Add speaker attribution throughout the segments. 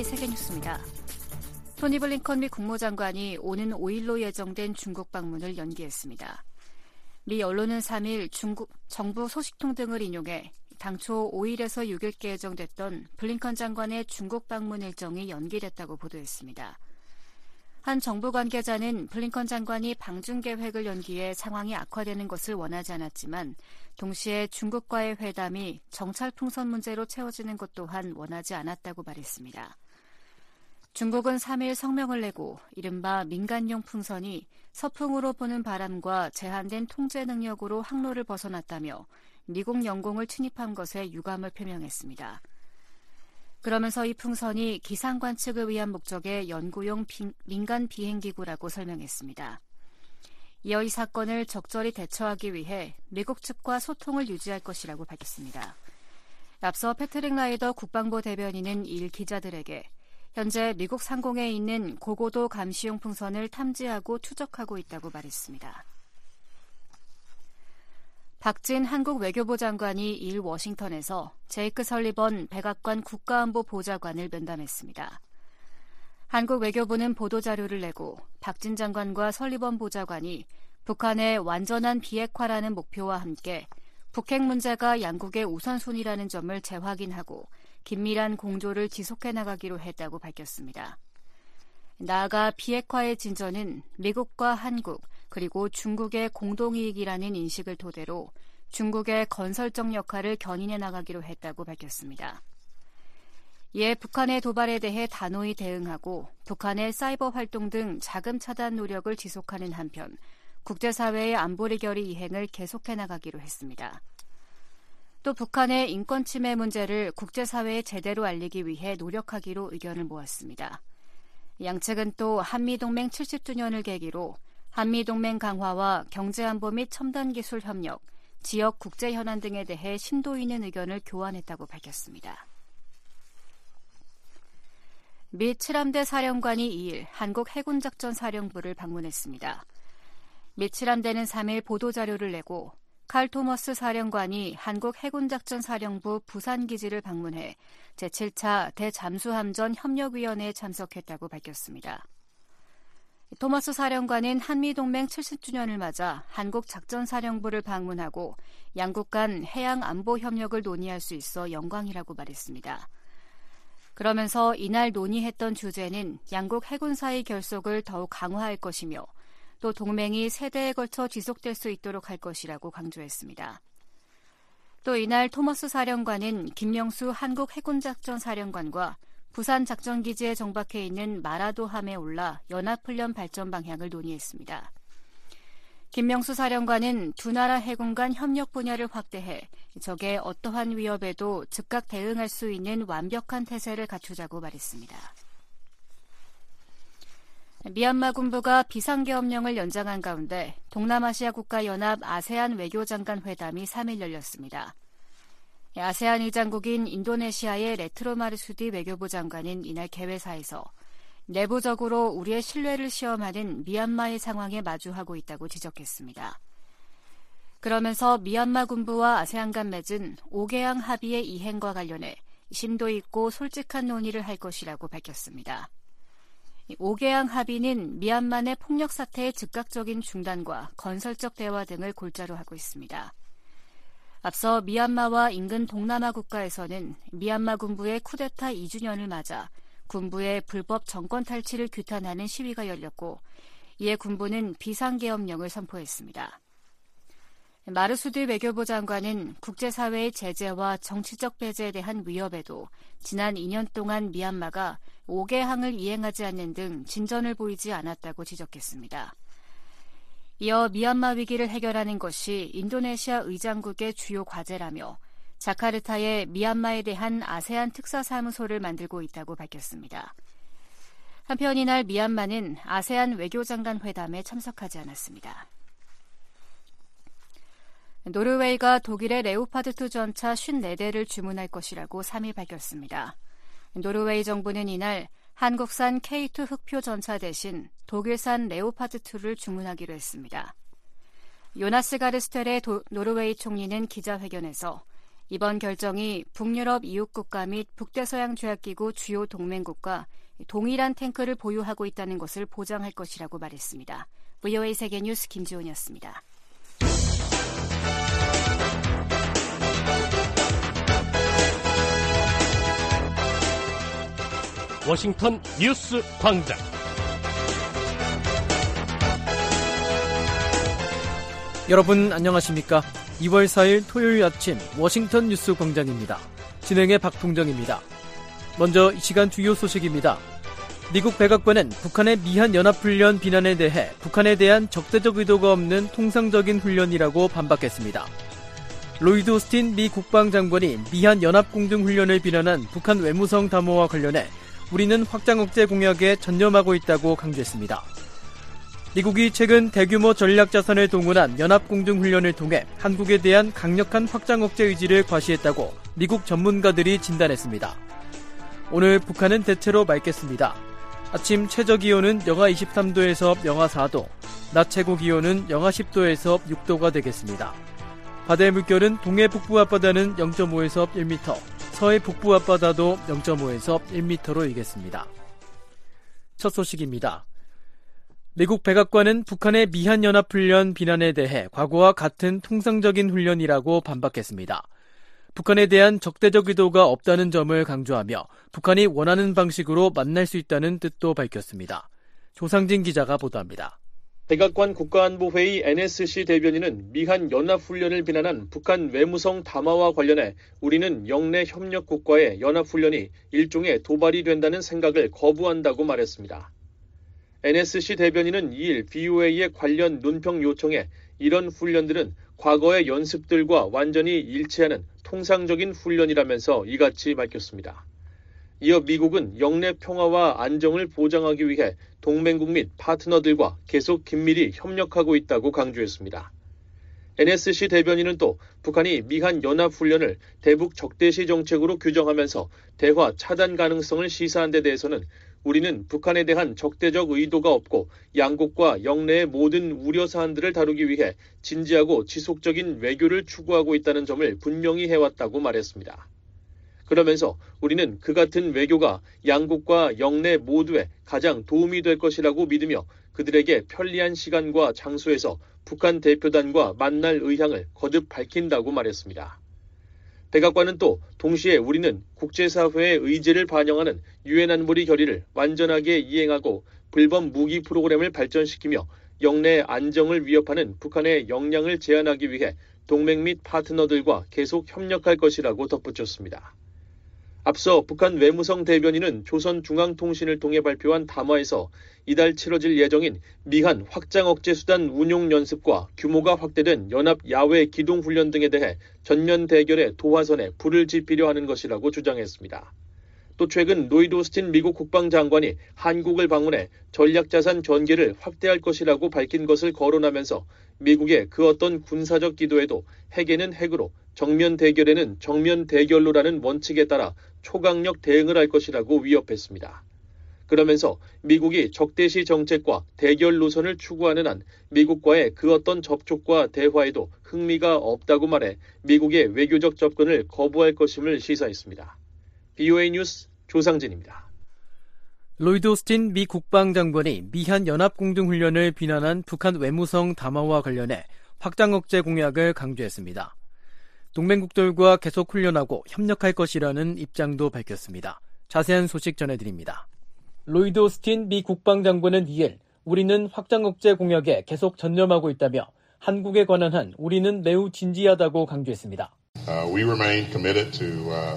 Speaker 1: VOA 세계뉴스입니다. 토니 블링컨 미 국무장관이 오는 5일로 예정된 중국 방문을 연기했습니다. 미 언론은 3일 중국 정부 소식통 등을 인용해 당초 5일에서 6일께 예정됐던 블링컨 장관의 중국 방문 일정이 연기됐다고 보도했습니다. 한 정부 관계자는 블링컨 장관이 방중 계획을 연기해 상황이 악화되는 것을 원하지 않았지만 동시에 중국과의 회담이 정찰 풍선 문제로 채워지는 것 또한 원하지 않았다고 말했습니다. 중국은 3일 성명을 내고 이른바 민간용 풍선이 서풍으로 부는 바람과 제한된 통제 능력으로 항로를 벗어났다며 미국 영공을 침입한 것에 유감을 표명했습니다. 그러면서 이 풍선이 기상 관측을 위한 목적의 연구용 민간 비행기구라고 설명했습니다. 이어 이 사건을 적절히 대처하기 위해 미국 측과 소통을 유지할 것이라고 밝혔습니다. 앞서 패트릭 라이더 국방부 대변인은 이일 기자들에게 현재 미국 상공에 있는 고고도 감시용 풍선을 탐지하고 추적하고 있다고 말했습니다. 박진 한국 외교부 장관이 이일 워싱턴에서 제이크 설리번 백악관 국가안보 보좌관을 면담했습니다. 한국 외교부는 보도자료를 내고 박진 장관과 설리번 보좌관이 북한의 완전한 비핵화라는 목표와 함께 북핵 문제가 양국의 우선순위라는 점을 재확인하고 긴밀한 공조를 지속해 나가기로 했다고 밝혔습니다. 나아가 비핵화의 진전은 미국과 한국 그리고 중국의 공동이익이라는 인식을 토대로 중국의 건설적 역할을 견인해 나가기로 했다고 밝혔습니다. 이에 북한의 도발에 대해 단호히 대응하고 북한의 사이버 활동 등 자금 차단 노력을 지속하는 한편 국제사회의 안보리 결의 이행을 계속해 나가기로 했습니다. 또 북한의 인권 침해 문제를 국제사회에 제대로 알리기 위해 노력하기로 의견을 모았습니다. 양측은 또 한미동맹 70주년을 계기로 한미동맹 강화와 경제안보 및 첨단기술 협력, 지역 국제현안 등에 대해 심도 있는 의견을 교환했다고 밝혔습니다. 미 7함대 사령관이 2일 한국 해군작전사령부를 방문했습니다. 미 7함대는 3일 보도자료를 내고 칼 토머스 사령관이 한국 해군작전사령부 부산기지를 방문해 제7차 대잠수함전 협력위원회에 참석했다고 밝혔습니다. 토머스 사령관은 한미동맹 70주년을 맞아 한국 작전사령부를 방문하고 양국 간 해양 안보 협력을 논의할 수 있어 영광이라고 말했습니다. 그러면서 이날 논의했던 주제는 양국 해군사의 결속을 더욱 강화할 것이며 또 동맹이 세대에 걸쳐 지속될 수 있도록 할 것이라고 강조했습니다. 또 이날 토머스 사령관은 김명수 한국 해군작전사령관과 부산 작전기지에 정박해 있는 마라도함에 올라 연합훈련 발전 방향을 논의했습니다. 김명수 사령관은 두 나라 해군 간 협력 분야를 확대해 적의 어떠한 위협에도 즉각 대응할 수 있는 완벽한 태세를 갖추자고 말했습니다. 미얀마 군부가 비상계엄령을 연장한 가운데 동남아시아 국가연합 아세안 외교장관 회담이 3일 열렸습니다. 아세안 의장국인 인도네시아의 레트로 마르수디 외교부 장관은 이날 개회사에서 내부적으로 우리의 신뢰를 시험하는 미얀마의 상황에 마주하고 있다고 지적했습니다. 그러면서 미얀마 군부와 아세안 간 맺은 5개항 합의의 이행과 관련해 심도 있고 솔직한 논의를 할 것이라고 밝혔습니다. 5개항 합의는 미얀마 내 폭력 사태의 즉각적인 중단과 건설적 대화 등을 골자로 하고 있습니다. 앞서 미얀마와 인근 동남아 국가에서는 미얀마 군부의 쿠데타 2주년을 맞아 군부의 불법 정권 탈취를 규탄하는 시위가 열렸고 이에 군부는 비상계엄령을 선포했습니다. 마르수디 외교부 장관은 국제사회의 제재와 정치적 배제에 대한 위협에도 지난 2년 동안 미얀마가 5개항을 이행하지 않는 등 진전을 보이지 않았다고 지적했습니다. 이어 미얀마 위기를 해결하는 것이 인도네시아 의장국의 주요 과제라며 자카르타에 미얀마에 대한 아세안 특사사무소를 만들고 있다고 밝혔습니다. 한편 이날 미얀마는 아세안 외교장관 회담에 참석하지 않았습니다. 노르웨이가 독일의 레오파드2 전차 54대를 주문할 것이라고 3일 밝혔습니다. 노르웨이 정부는 이날 한국산 K2 흑표 전차 대신 독일산 레오파드2를 주문하기로 했습니다. 요나스 가르스텔의 노르웨이 총리는 기자회견에서 이번 결정이 북유럽 이웃국가 및 북대서양조약기구 주요 동맹국과 동일한 탱크를 보유하고 있다는 것을 보장할 것이라고 말했습니다. VOA 세계뉴스 김지훈이었습니다.
Speaker 2: 워싱턴 뉴스 광장.
Speaker 3: 여러분 안녕하십니까? 2월 4일 토요일 아침 워싱턴 뉴스 광장입니다. 진행의 박풍정입니다. 먼저 이 시간 주요 소식입니다. 미국 백악관은 북한의 미한 연합훈련 비난에 대해 북한에 대한 적대적 의도가 없는 통상적인 훈련이라고 반박했습니다. 로이드 오스틴 미 국방장관이 미한 연합공동훈련을 비난한 북한 외무성 담화와 관련해 우리는 확장 억제 공약에 전념하고 있다고 강조했습니다. 미국이 최근 대규모 전략자산을 동원한 연합공동훈련을 통해 한국에 대한 강력한 확장 억제 의지를 과시했다고 미국 전문가들이 진단했습니다. 오늘 북한은 대체로 맑겠습니다. 아침 최저기온은 영하 23도에서 영하 4도, 낮 최고기온은 영하 10도에서 6도가 되겠습니다. 바다의 물결은 동해 북부 앞바다는 0.5에서 1m, 서해 북부 앞바다도 0.5에서 1m로 일겠습니다. 첫 소식입니다. 미국 백악관은 북한의 미한 연합훈련 비난에 대해 과거와 같은 통상적인 훈련이라고 반박했습니다. 북한에 대한 적대적 의도가 없다는 점을 강조하며 북한이 원하는 방식으로 만날 수 있다는 뜻도 밝혔습니다. 조상진 기자가 보도합니다.
Speaker 4: 백악관 국가안보회의 NSC 대변인은 미한 연합훈련을 비난한 북한 외무성 담화와 관련해 우리는 영내 협력국과의 연합훈련이 일종의 도발이 된다는 생각을 거부한다고 말했습니다. NSC 대변인은 2일 BOA의 관련 논평 요청에 이런 훈련들은 과거의 연습들과 완전히 일치하는 통상적인 훈련이라면서 이같이 밝혔습니다. 이어 미국은 영내 평화와 안정을 보장하기 위해 동맹국 및 파트너들과 계속 긴밀히 협력하고 있다고 강조했습니다. NSC 대변인은 또 북한이 미한 연합훈련을 대북 적대시 정책으로 규정하면서 대화 차단 가능성을 시사한 데 대해서는 우리는 북한에 대한 적대적 의도가 없고 양국과 영내의 모든 우려 사안들을 다루기 위해 진지하고 지속적인 외교를 추구하고 있다는 점을 분명히 해왔다고 말했습니다. 그러면서 우리는 그 같은 외교가 양국과 영내 모두에 가장 도움이 될 것이라고 믿으며 그들에게 편리한 시간과 장소에서 북한 대표단과 만날 의향을 거듭 밝힌다고 말했습니다. 백악관은 또 동시에 우리는 국제사회의 의지를 반영하는 유엔 안보리 결의를 완전하게 이행하고 불법 무기 프로그램을 발전시키며 영내 안정을 위협하는 북한의 역량을 제한하기 위해 동맹 및 파트너들과 계속 협력할 것이라고 덧붙였습니다. 앞서 북한 외무성 대변인은 조선중앙통신을 통해 발표한 담화에서 이달 치러질 예정인 미한 확장 억제 수단 운용 연습과 규모가 확대된 연합 야외 기동 훈련 등에 대해 전면 대결의 도화선에 불을 지피려 하는 것이라고 주장했습니다. 또 최근 로이드 오스틴 미국 국방장관이 한국을 방문해 전략자산 전개를 확대할 것이라고 밝힌 것을 거론하면서 미국의 그 어떤 군사적 기도에도 핵에는 핵으로, 정면 대결에는 정면 대결로라는 원칙에 따라 초강력 대응을 할 것이라고 위협했습니다. 그러면서 미국이 적대시 정책과 대결 노선을 추구하는 한 미국과의 그 어떤 접촉과 대화에도 흥미가 없다고 말해 미국의 외교적 접근을 거부할 것임을 시사했습니다. BOA 뉴스 조상진입니다.
Speaker 3: 로이드 오스틴 미 국방장관이 미한 연합공동훈련을 비난한 북한 외무성 담화와 관련해 확장 억제 공약을 강조했습니다. 동맹국들과 계속 훈련하고 협력할 것이라는 입장도 밝혔습니다. 자세한 소식 전해드립니다. 로이드 오스틴 미 국방장관은 2일 우리는 확장 억제 공약에 계속 전념하고 있다며 한국에 관한 한 우리는 매우 진지하다고 강조했습니다.
Speaker 5: We remain committed to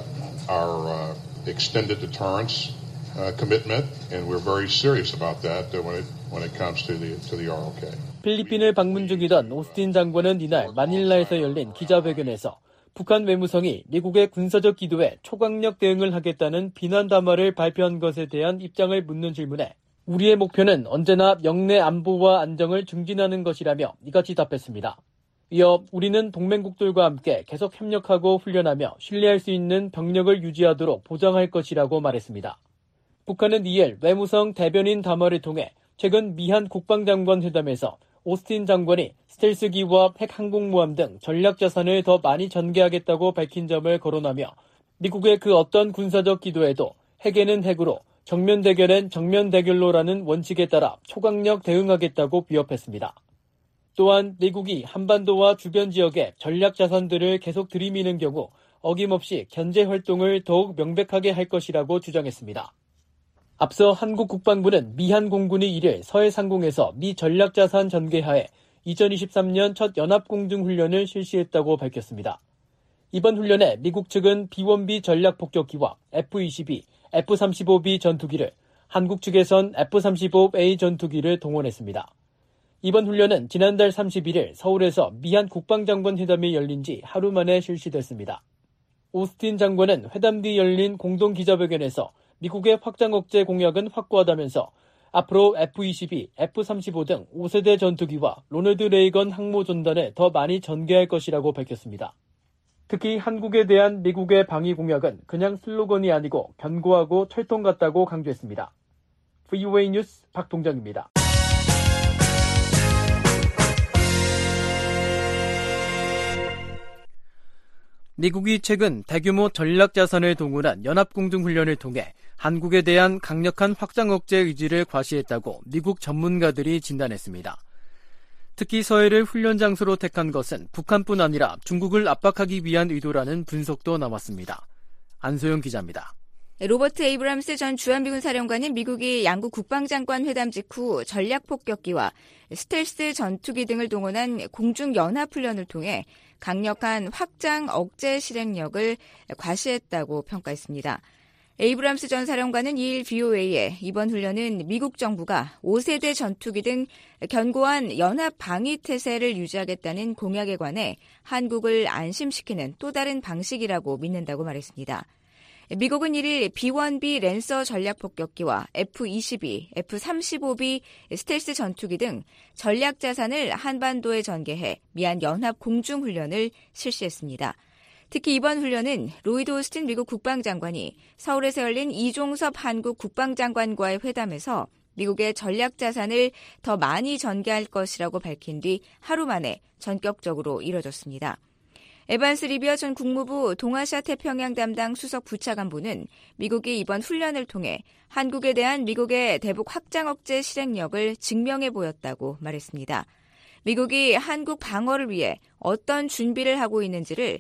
Speaker 5: our extended deterrence commitment, and we're very serious about that when it comes to the ROK.
Speaker 3: 필리핀을 방문 중이던 오스틴 장관은 이날 마닐라에서 열린 기자회견에서 북한 외무성이 미국의 군사적 기도에 초강력 대응을 하겠다는 비난 담화를 발표한 것에 대한 입장을 묻는 질문에 우리의 목표는 언제나 영내 안보와 안정을 증진하는 것이라며 이같이 답했습니다. 이어 우리는 동맹국들과 함께 계속 협력하고 훈련하며 신뢰할 수 있는 병력을 유지하도록 보장할 것이라고 말했습니다. 북한은 2일 외무성 대변인 담화를 통해 최근 미한 국방장관 회담에서 오스틴 장관이 스텔스 기구와 핵 항공모함 등 전략 자산을 더 많이 전개하겠다고 밝힌 점을 거론하며 미국의 그 어떤 군사적 기도에도 핵에는 핵으로, 정면 대결엔 정면 대결로라는 원칙에 따라 초강력 대응하겠다고 위협했습니다. 또한 미국이 한반도와 주변 지역에 전략 자산들을 계속 들이미는 경우 어김없이 견제 활동을 더욱 명백하게 할 것이라고 주장했습니다. 앞서 한국 국방부는 미한 공군이 1일 서해 상공에서 미 전략 자산 전개하에 2023년 첫 연합공중훈련을 실시했다고 밝혔습니다. 이번 훈련에 미국 측은 B-1B 전략폭격기와 F-22, F-35B 전투기를, 한국 측에선 F-35A 전투기를 동원했습니다. 이번 훈련은 지난달 31일 서울에서 미한 국방장관 회담이 열린 지 하루 만에 실시됐습니다. 오스틴 장관은 회담 뒤 열린 공동기자회견에서 미국의 확장 억제 공약은 확고하다면서 앞으로 F-22, F-35 등 5세대 전투기와 로널드 레이건 항모전단을 더 많이 전개할 것이라고 밝혔습니다. 특히 한국에 대한 미국의 방위 공약은 그냥 슬로건이 아니고 견고하고 철통 같다고 강조했습니다. VOA 뉴스 박동정입니다. 미국이 최근 대규모 전략자산을 동원한 연합공중훈련을 통해 한국에 대한 강력한 확장 억제 의지를 과시했다고 미국 전문가들이 진단했습니다. 특히 서해를 훈련 장소로 택한 것은 북한뿐 아니라 중국을 압박하기 위한 의도라는 분석도 나왔습니다. 안소영 기자입니다.
Speaker 6: 로버트 에이브람스 전 주한미군 사령관은 미국이 양국 국방장관 회담 직후 전략폭격기와 스텔스 전투기 등을 동원한 공중연합훈련을 통해 강력한 확장 억제 실행력을 과시했다고 평가했습니다. 에이브람스 전 사령관은 2일 VOA에 이번 훈련은 미국 정부가 5세대 전투기 등 견고한 연합 방위 태세를 유지하겠다는 공약에 관해 한국을 안심시키는 또 다른 방식이라고 믿는다고 말했습니다. 미국은 1일 B-1B 랜서 전략폭격기와 F-22, F-35B 스텔스 전투기 등 전략 자산을 한반도에 전개해 미한 연합 공중훈련을 실시했습니다. 특히 이번 훈련은 로이드 오스틴 미국 국방장관이 서울에서 열린 이종섭 한국 국방장관과의 회담에서 미국의 전략 자산을 더 많이 전개할 것이라고 밝힌 뒤 하루 만에 전격적으로 이뤄졌습니다. 에반스 리비어 전 국무부 동아시아 태평양 담당 수석 부차관보는 미국이 이번 훈련을 통해 한국에 대한 미국의 대북 확장 억제 실행력을 증명해 보였다고 말했습니다. 미국이 한국 방어를 위해 어떤 준비를 하고 있는지를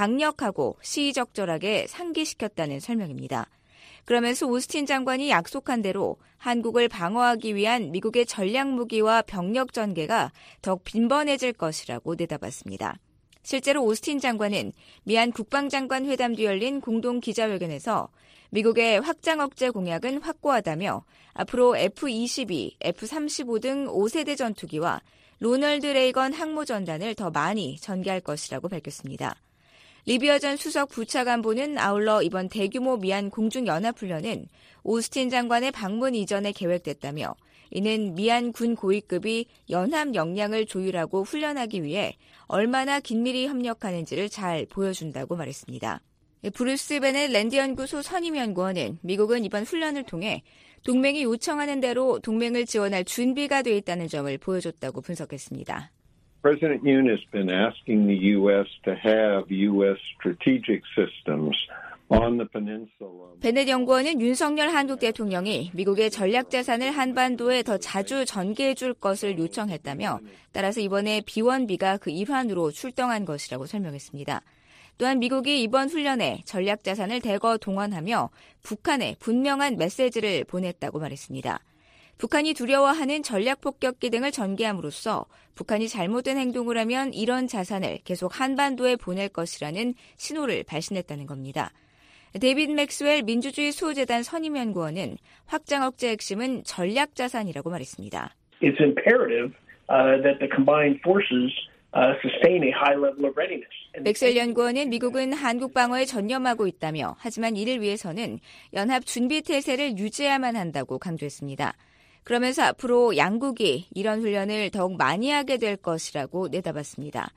Speaker 6: 강력하고 시의적절하게 상기시켰다는 설명입니다. 그러면서 오스틴 장관이 약속한 대로 한국을 방어하기 위한 미국의 전략무기와 병력 전개가 더욱 빈번해질 것이라고 내다봤습니다. 실제로 오스틴 장관은 미한 국방장관 회담 뒤 열린 공동 기자회견에서 미국의 확장 억제 공약은 확고하다며 앞으로 F-22, F-35 등 5세대 전투기와 로널드 레이건 항모전단을 더 많이 전개할 것이라고 밝혔습니다. 리비어 전 수석 부차관보는 아울러 이번 대규모 미한 공중연합훈련은 오스틴 장관의 방문 이전에 계획됐다며 이는 미한 군 고위급이 연합 역량을 조율하고 훈련하기 위해 얼마나 긴밀히 협력하는지를 잘 보여준다고 말했습니다. 브루스 베넷 랜드연구소 선임연구원은 미국은 이번 훈련을 통해 동맹이 요청하는 대로 동맹을 지원할 준비가 돼 있다는 점을 보여줬다고 분석했습니다.
Speaker 7: President Yoon has been asking the U.S. to have U.S. strategic systems on the peninsula.
Speaker 6: 베넷 연구원은 윤석열 한국 대통령이 미국의 전략 자산을 한반도에 더 자주 전개해 줄 것을 요청했다며 따라서 이번에 B-1B가 그 일환으로 출동한 것이라고 설명했습니다. 또한 미국이 이번 훈련에 전략 자산을 대거 동원하며 북한에 분명한 메시지를 보냈다고 말했습니다. 북한이 두려워하는 전략폭격기 등을 전개함으로써 북한이 잘못된 행동을 하면 이런 자산을 계속 한반도에 보낼 것이라는 신호를 발신했다는 겁니다. 데이비드 맥스웰 민주주의 수호재단 선임연구원은 확장 억제의 핵심은 전략 자산이라고 말했습니다.
Speaker 8: It's imperative that the combined forces sustain a high level of readiness.
Speaker 6: 맥스웰 연구원은 미국은 한국 방어에 전념하고 있다며 하지만 이를 위해서는 연합 준비 태세를 유지해야만 한다고 강조했습니다. 그러면서 앞으로 양국이 이런 훈련을 더욱 많이 하게 될 것이라고 내다봤습니다.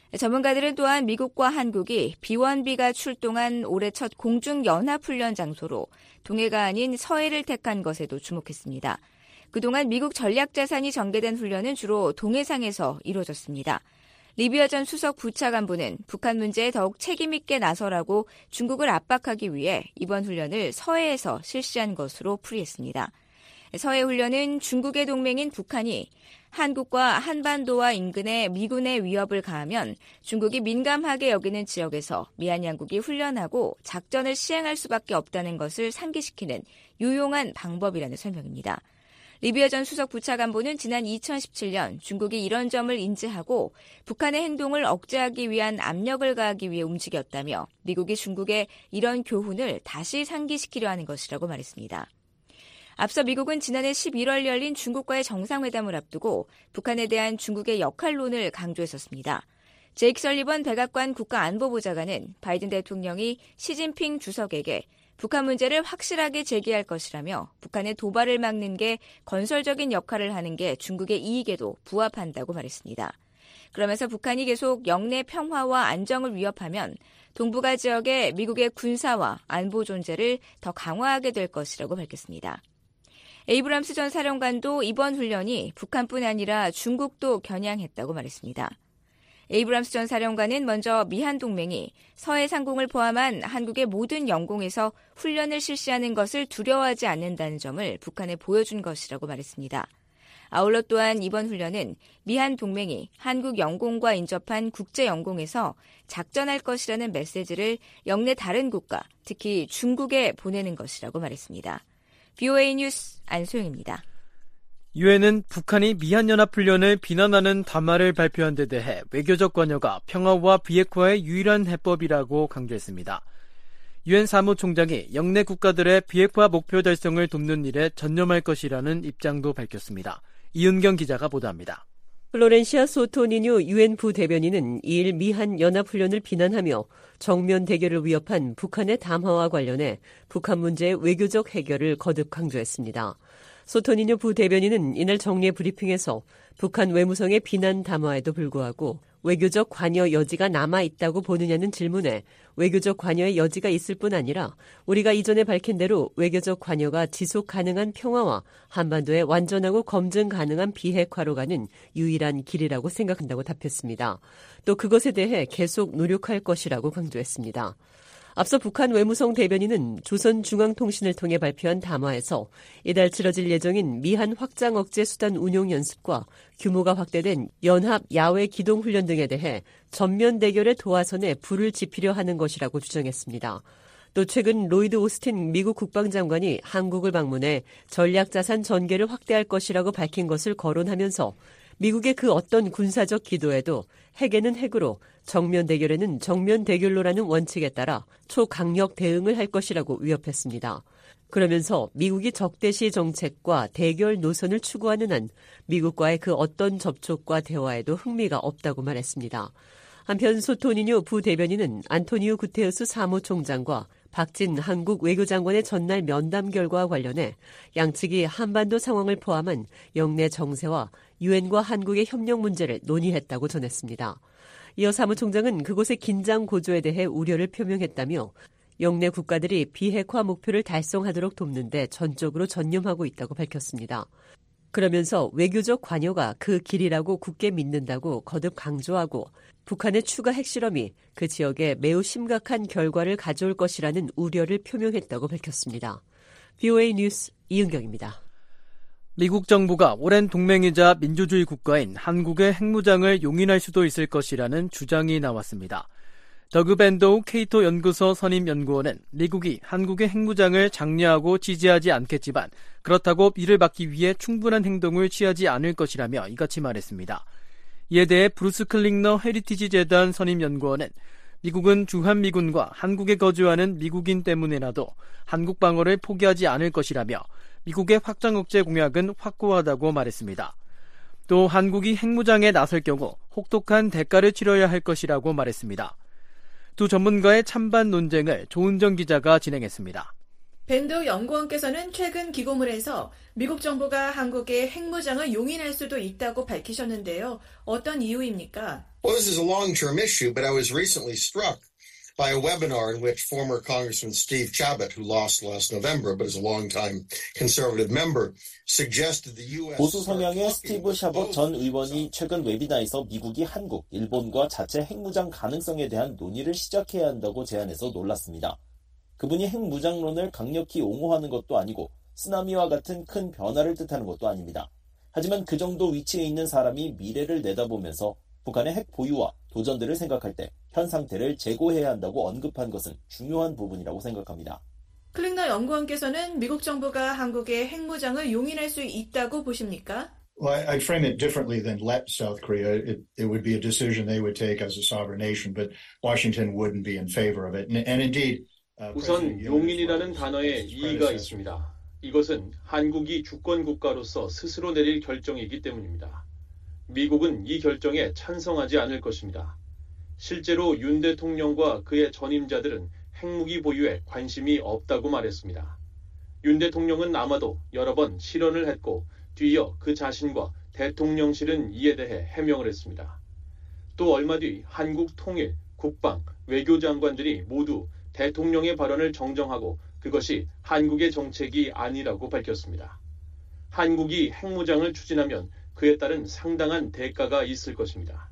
Speaker 6: 전문가들은 또한 미국과 한국이 B-1B가 출동한 올해 첫 공중연합훈련 장소로 동해가 아닌 서해를 택한 것에도 주목했습니다. 그동안 미국 전략자산이 전개된 훈련은 주로 동해상에서 이루어졌습니다. 리비아 전 수석 부차관보는 북한 문제에 더욱 책임있게 나서라고 중국을 압박하기 위해 이번 훈련을 서해에서 실시한 것으로 풀이했습니다. 서해 훈련은 중국의 동맹인 북한이 한국과 한반도와 인근의 미군의 위협을 가하면 중국이 민감하게 여기는 지역에서 미얀 양국이 훈련하고 작전을 시행할 수밖에 없다는 것을 상기시키는 유용한 방법이라는 설명입니다. 리비아 전 수석 부차관보는 지난 2017년 중국이 이런 점을 인지하고 북한의 행동을 억제하기 위한 압력을 가하기 위해 움직였다며 미국이 중국에 이런 교훈을 다시 상기시키려 하는 것이라고 말했습니다. 앞서 미국은 지난해 11월 열린 중국과의 정상회담을 앞두고 북한에 대한 중국의 역할론을 강조했었습니다. 제이크 설리번 백악관 국가안보보좌관은 바이든 대통령이 시진핑 주석에게 북한 문제를 확실하게 제기할 것이라며 북한의 도발을 막는 게 건설적인 역할을 하는 게 중국의 이익에도 부합한다고 말했습니다. 그러면서 북한이 계속 영내 평화와 안정을 위협하면 동북아 지역에 미국의 군사와 안보 존재를 더 강화하게 될 것이라고 밝혔습니다. 에이브람스 전 사령관도 이번 훈련이 북한뿐 아니라 중국도 겨냥했다고 말했습니다. 에이브람스 전 사령관은 먼저 미한 동맹이 서해 상공을 포함한 한국의 모든 영공에서 훈련을 실시하는 것을 두려워하지 않는다는 점을 북한에 보여준 것이라고 말했습니다. 아울러 또한 이번 훈련은 미한 동맹이 한국 영공과 인접한 국제 영공에서 작전할 것이라는 메시지를 영내 다른 국가, 특히 중국에 보내는 것이라고 말했습니다. VOA 뉴스 안소영입니다.
Speaker 3: 유엔은 북한이 미한연합훈련을 비난하는 담화를 발표한 데 대해 외교적 관여가 평화와 비핵화의 유일한 해법이라고 강조했습니다. 유엔 사무총장이 영내 국가들의 비핵화 목표 달성을 돕는 일에 전념할 것이라는 입장도 밝혔습니다. 이은경 기자가 보도합니다.
Speaker 9: 플로렌시아 소토니뉴 유엔 부대변인은 2일 미한 연합훈련을 비난하며 정면 대결을 위협한 북한의 담화와 관련해 북한 문제의 외교적 해결을 거듭 강조했습니다. 소토니뉴 부대변인은 이날 정례 브리핑에서 북한 외무성의 비난 담화에도 불구하고 외교적 관여 여지가 남아있다고 보느냐는 질문에 외교적 관여의 여지가 있을 뿐 아니라 우리가 이전에 밝힌 대로 외교적 관여가 지속 가능한 평화와 한반도의 완전하고 검증 가능한 비핵화로 가는 유일한 길이라고 생각한다고 답했습니다. 또 그것에 대해 계속 노력할 것이라고 강조했습니다. 앞서 북한 외무성 대변인은 조선중앙통신을 통해 발표한 담화에서 이달 치러질 예정인 미한 확장 억제 수단 운용 연습과 규모가 확대된 연합 야외 기동 훈련 등에 대해 전면 대결의 도화선에 불을 지피려 하는 것이라고 주장했습니다. 또 최근 로이드 오스틴 미국 국방장관이 한국을 방문해 전략자산 전개를 확대할 것이라고 밝힌 것을 거론하면서 미국의 그 어떤 군사적 기도에도 핵에는 핵으로 정면 대결에는 정면 대결로라는 원칙에 따라 초강력 대응을 할 것이라고 위협했습니다. 그러면서 미국이 적대시 정책과 대결 노선을 추구하는 한 미국과의 그 어떤 접촉과 대화에도 흥미가 없다고 말했습니다. 한편 소토니뉴 부대변인은 안토니오 구테우스 사무총장과 박진 한국 외교장관의 전날 면담 결과와 관련해 양측이 한반도 상황을 포함한 영내 정세와 유엔과 한국의 협력 문제를 논의했다고 전했습니다. 이어 사무총장은 그곳의 긴장 고조에 대해 우려를 표명했다며 영내 국가들이 비핵화 목표를 달성하도록 돕는 데 전적으로 전념하고 있다고 밝혔습니다. 그러면서 외교적 관여가 그 길이라고 굳게 믿는다고 거듭 강조하고 북한의 추가 핵실험이 그 지역에 매우 심각한 결과를 가져올 것이라는 우려를 표명했다고 밝혔습니다. VOA 뉴스 이은경입니다.
Speaker 3: 미국 정부가 오랜 동맹이자 민주주의 국가인 한국의 핵무장을 용인할 수도 있을 것이라는 주장이 나왔습니다. 더그 밴도우 케이토 연구소 선임 연구원은 미국이 한국의 핵무장을 장려하고 지지하지 않겠지만 그렇다고 이를 막기 위해 충분한 행동을 취하지 않을 것이라며 이같이 말했습니다. 이에 대해 브루스 클링너 헤리티지 재단 선임 연구원은 미국은 주한미군과 한국에 거주하는 미국인 때문에라도 한국 방어를 포기하지 않을 것이라며 미국의 확장 억제 공약은 확고하다고 말했습니다. 또 한국이 핵무장에 나설 경우 혹독한 대가를 치러야 할 것이라고 말했습니다. 두 전문가의 찬반 논쟁을 조은정 기자가 진행했습니다.
Speaker 10: 밴도우 연구원께서는 최근 기고문에서 미국 정부가 한국의 핵무장을 용인할 수도 있다고 밝히셨는데요. 어떤 이유입니까?
Speaker 11: Well, this is a long-term issue, but I was recently struck by a webinar in which former Congressman Steve Chabot, who lost last November but is a longtime conservative member, suggested the U.S.
Speaker 12: 보수 성향의 스티브 샤봇 전 의원이 최근 웨비나에서 미국이 한국, 일본과 자체 핵무장 가능성에 대한 논의를 시작해야 한다고 제안해서 놀랐습니다. 그분이 핵무장론을 강력히 옹호하는 것도 아니고 쓰나미와 같은 큰 변화를 뜻하는 것도 아닙니다. 하지만 그 정도 위치에 있는 사람이 미래를 내다보면서 북한의 핵 보유와 도전들을 생각할 때 현 상태를 재고해야 한다고 언급한 것은 중요한 부분이라고 생각합니다.
Speaker 10: 클링너 연구원께서는 미국 정부가 한국의 핵무장을 용인할 수 있다고 보십니까?
Speaker 13: Well, I'd frame it differently than let South Korea. It would be a decision they would take as a sovereign nation, but Washington wouldn't be in favor of it. And indeed,
Speaker 4: 우선 용인이라는 단어에 이의가 있습니다. 이것은 한국이 주권 국가로서 스스로 내릴 결정이기 때문입니다. 미국은 이 결정에 찬성하지 않을 것입니다. 실제로 윤 대통령과 그의 전임자들은 핵무기 보유에 관심이 없다고 말했습니다. 윤 대통령은 아마도 여러 번 실언을 했고 뒤이어 그 자신과 대통령실은 이에 대해 해명을 했습니다. 또 얼마 뒤 한국 통일, 국방, 외교장관들이 모두 대통령의 발언을 정정하고 그것이 한국의 정책이 아니라고 밝혔습니다. 한국이 핵무장을 추진하면 그에 따른 상당한 대가가 있을 것입니다.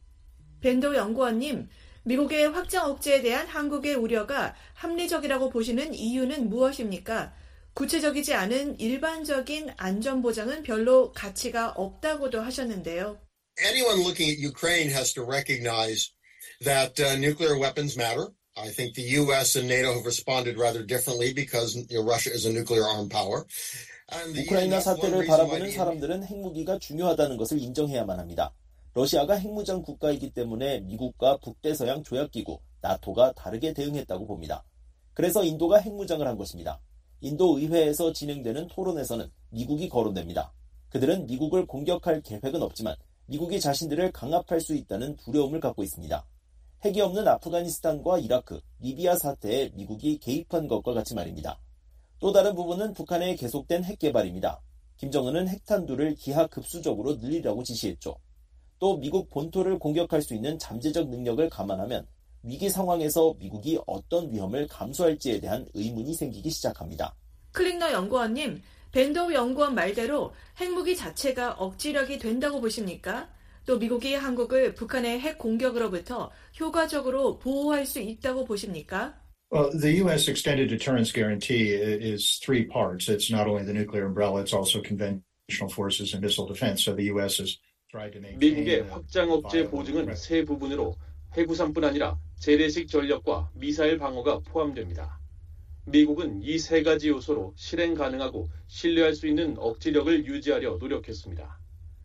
Speaker 10: 밴도 연구원님, 미국의 확장 억제에 대한 한국의 우려가 합리적이라고 보시는 이유는 무엇입니까? 구체적이지 않은 일반적인 안전보장은 별로 가치가 없다고도 하셨는데요.
Speaker 11: Anyone looking at Ukraine has to recognize that nuclear weapons matter. I think the U.S. and NATO have responded rather differently because Russia is a nuclear armed power.
Speaker 12: 우크라이나 사태를 바라보는 사람들은 핵무기가 중요하다는 것을 인정해야만 합니다. 러시아가 핵무장 국가이기 때문에 미국과 북대서양 조약기구, 나토가 다르게 대응했다고 봅니다. 그래서 인도가 핵무장을 한 것입니다. 인도 의회에서 진행되는 토론에서는 미국이 거론됩니다. 그들은 미국을 공격할 계획은 없지만 미국이 자신들을 강압할 수 있다는 두려움을 갖고 있습니다. 핵이 없는 아프가니스탄과 이라크, 리비아 사태에 미국이 개입한 것과 같이 말입니다. 또 다른 부분은 북한의 계속된 핵 개발입니다. 김정은은 핵탄두를 기하급수적으로 늘리라고 지시했죠. 또 미국 본토를 공격할 수 있는 잠재적 능력을 감안하면 위기 상황에서 미국이 어떤 위험을 감수할지에 대한 의문이 생기기 시작합니다.
Speaker 10: 클링너 연구원님, 밴도 연구원 말대로 핵무기 자체가 억지력이 된다고 보십니까? 또 미국이 한국을 북한의 핵 공격으로부터 효과적으로 보호할 수 있다고 보십니까?
Speaker 13: Well, the U.S. Extended Deterrence Guarantee is three parts. It's not only the nuclear umbrella, it's also conventional forces and missile defense. So the U.S. is trying to maintain.
Speaker 4: 미국의 확장 억제 보증은 세 부분으로 해구산뿐 아니라 재래식 전력과 미사일 방어가 포함됩니다. 미국은 이 세 가지 요소로 실행 가능하고 신뢰할 수 있는 억지력을 유지하려 노력했습니다.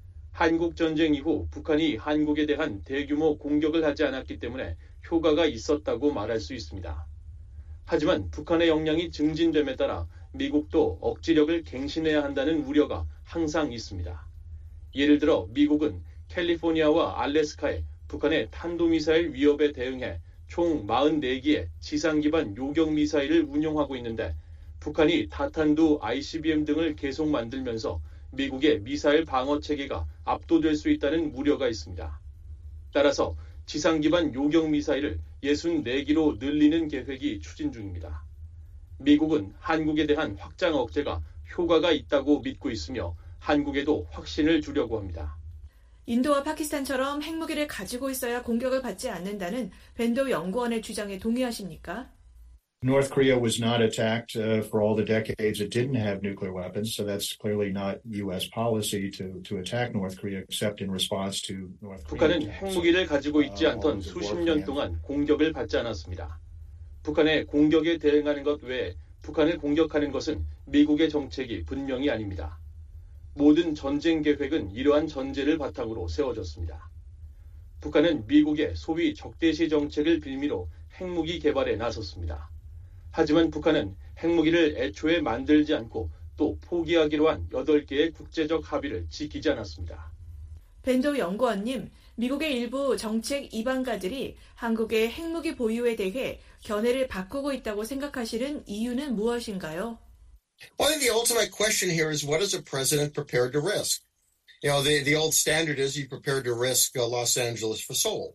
Speaker 4: 한국 전쟁 이후 북한이 한국에 대한 대규모 공격을 하지 않았기 때문에 효과가 있었다고 말할 수 있습니다. 하지만 북한의 역량이 증진됨에 따라 미국도 억지력을 갱신해야 한다는 우려가 항상 있습니다. 예를 들어 미국은 캘리포니아와 알래스카에 북한의 탄도미사일 위협에 대응해 총 44기의 지상 기반 요격 미사일을 운용하고 있는데 북한이 다탄두 ICBM 등을 계속 만들면서 미국의 미사일 방어 체계가 압도될 수 있다는 우려가 있습니다. 따라서 지상 기반 요격 미사일을 64기로 늘리는 계획이 추진 중입니다. 미국은 한국에 대한 확장 억제가 효과가 있다고 믿고 있으며 한국에도 확신을 주려고 합니다.
Speaker 10: 인도와 파키스탄처럼 핵무기를 가지고 있어야 공격을 받지 않는다는 밴도 연구원의 주장에 동의하십니까?
Speaker 13: North Korea was not attacked for all the decades it didn't have nuclear weapons, so that's clearly not U.S. policy to attack North Korea except in response to North Korea.
Speaker 4: 북한은 핵무기를 가지고 있지 않던 수십 년 동안 공격을 받지 않았습니다. 북한의 공격에 대응하는 것 외에 북한을 공격하는 것은 미국의 정책이 분명히 아닙니다. 모든 전쟁 계획은 이러한 전제를 바탕으로 세워졌습니다. 북한은 미국의 소위 적대시 정책을 빌미로 핵무기 개발에 나섰습니다. 하지만 북한은 핵무기를 애초에 만들지 않고 또 포기하기로 한 8개의 국제적 합의를 지키지 않았습니다.
Speaker 10: 밴도 연구원님, 미국의 일부 정책 이방가들이 한국의 핵무기 보유에 대해 견해를 바꾸고 있다고 생각하시는 이유는 무엇인가요?
Speaker 11: Well, I think the ultimate question here is what is a president prepared to risk? You know, the old standard is you prepared to risk Los Angeles for Seoul.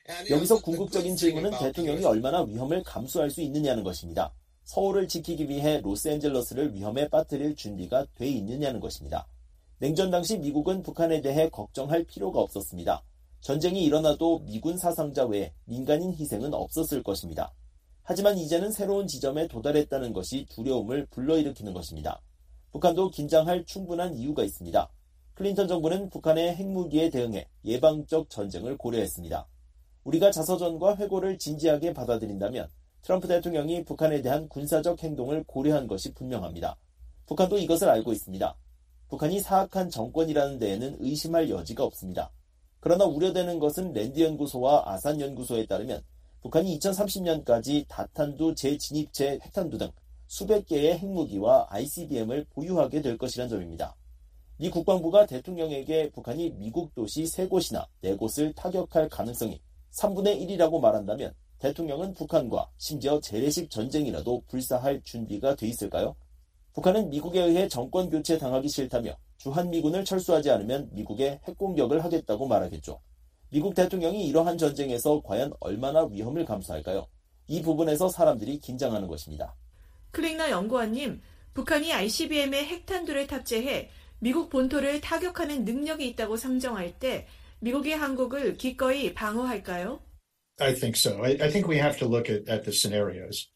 Speaker 12: 여기서 궁극적인 질문은 대통령이 얼마나 위험을 감수할 수 있느냐는 것입니다. 서울을 지키기 위해 로스앤젤러스를 위험에 빠뜨릴 준비가 돼 있느냐는 것입니다. 냉전 당시 미국은 북한에 대해 걱정할 필요가 없었습니다. 전쟁이 일어나도 미군 사상자 외에 민간인 희생은 없었을 것입니다. 하지만 이제는 새로운 지점에 도달했다는 것이 두려움을 불러일으키는 것입니다. 북한도 긴장할 충분한 이유가 있습니다. 클린턴 정부는 북한의 핵무기에 대응해 예방적 전쟁을 고려했습니다. 우리가 자서전과 회고를 진지하게 받아들인다면 트럼프 대통령이 북한에 대한 군사적 행동을 고려한 것이 분명합니다. 북한도 이것을 알고 있습니다. 북한이 사악한 정권이라는 데에는 의심할 여지가 없습니다. 그러나 우려되는 것은 랜드 연구소와 아산 연구소에 따르면 북한이 2030년까지 다탄두, 재진입체 핵탄두 등 수백 개의 핵무기와 ICBM을 보유하게 될 것이란 점입니다. 미 국방부가 대통령에게 북한이 미국 도시 3곳이나 4곳을 타격할 가능성이 3분의 1이라고 말한다면 대통령은 북한과 심지어 재래식 전쟁이라도 불사할 준비가 돼 있을까요? 북한은 미국에 의해 정권 교체 당하기 싫다며 주한미군을 철수하지 않으면 미국에 핵공격을 하겠다고 말하겠죠. 미국 대통령이 이러한 전쟁에서 과연 얼마나 위험을 감수할까요? 이 부분에서 사람들이 긴장하는 것입니다.
Speaker 10: 클링너 연구원님, 북한이 ICBM에 핵탄두를 탑재해 미국 본토를 타격하는 능력이 있다고 상정할 때 미국이 한국을 기꺼이 방어할까요?
Speaker 13: I think so. I think we have to look at the scenarios.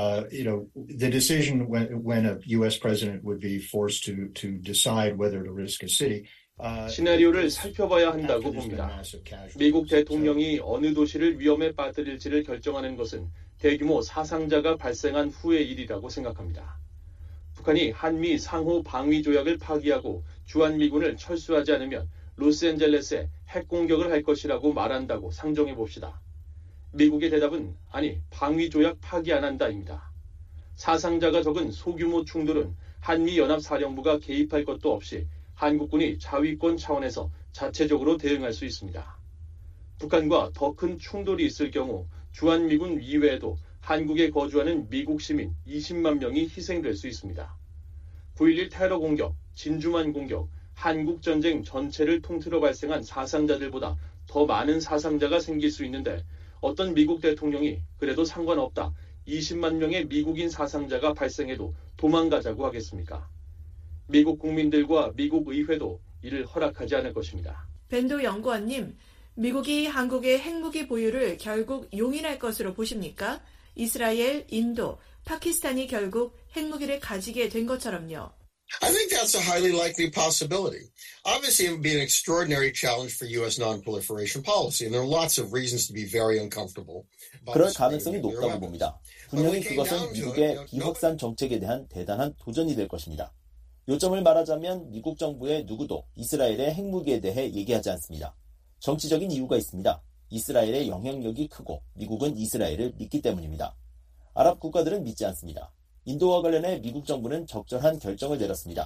Speaker 13: The decision when a U.S. president would be forced to decide whether to risk a city.
Speaker 4: 시나리오를 살펴봐야 한다고 봅니다. 미국 대통령이 어느 도시를 위험에 빠뜨릴지를 결정하는 것은 대규모 사상자가 발생한 후의 일이라고 생각합니다. 북한이 한미 상호 방위 조약을 파기하고 주한미군을 철수하지 않으면 로스앤젤레스에 핵공격을 할 것이라고 말한다고 상정해 봅시다. 미국의 대답은 아니, 방위조약 파기 안 한다입니다. 사상자가 적은 소규모 충돌은 한미연합사령부가 개입할 것도 없이 한국군이 자위권 차원에서 자체적으로 대응할 수 있습니다. 북한과 더 큰 충돌이 있을 경우 주한미군 이외에도 한국에 거주하는 미국 시민 20만 명이 희생될 수 있습니다. 9.11 테러 공격, 진주만 공격, 한국전쟁 전체를 통틀어 발생한 사상자들보다 더 많은 사상자가 생길 수 있는데 어떤 미국 대통령이 그래도 상관없다, 20만 명의 미국인 사상자가 발생해도 도망가자고 하겠습니까? 미국 국민들과 미국 의회도 이를 허락하지 않을 것입니다.
Speaker 10: 벤도 연구원님, 미국이 한국의 핵무기 보유를 결국 용인할 것으로 보십니까? 이스라엘, 인도, 파키스탄이 결국 핵무기를 가지게 된 것처럼요.
Speaker 11: I think that's a highly likely possibility. Obviously, it would be an extraordinary challenge for U.S. non-proliferation policy, and there are lots of reasons to be very uncomfortable.
Speaker 12: 그럴 가능성이 높다고 봅니다. 분명히 그것은 미국의 비확산 정책에 대한 대단한 도전이 될 것입니다. 요점을 말하자면 미국 정부의 누구도 이스라엘의 핵무기에 대해 얘기하지 않습니다. 정치적인 이유가 있습니다. 이스라엘의 영향력이 크고 미국은 이스라엘을 믿기 때문입니다. 아랍 국가들은 믿지 않습니다. 인도와 관련해 미국 정부는 적절한 결정을 내렸습니다.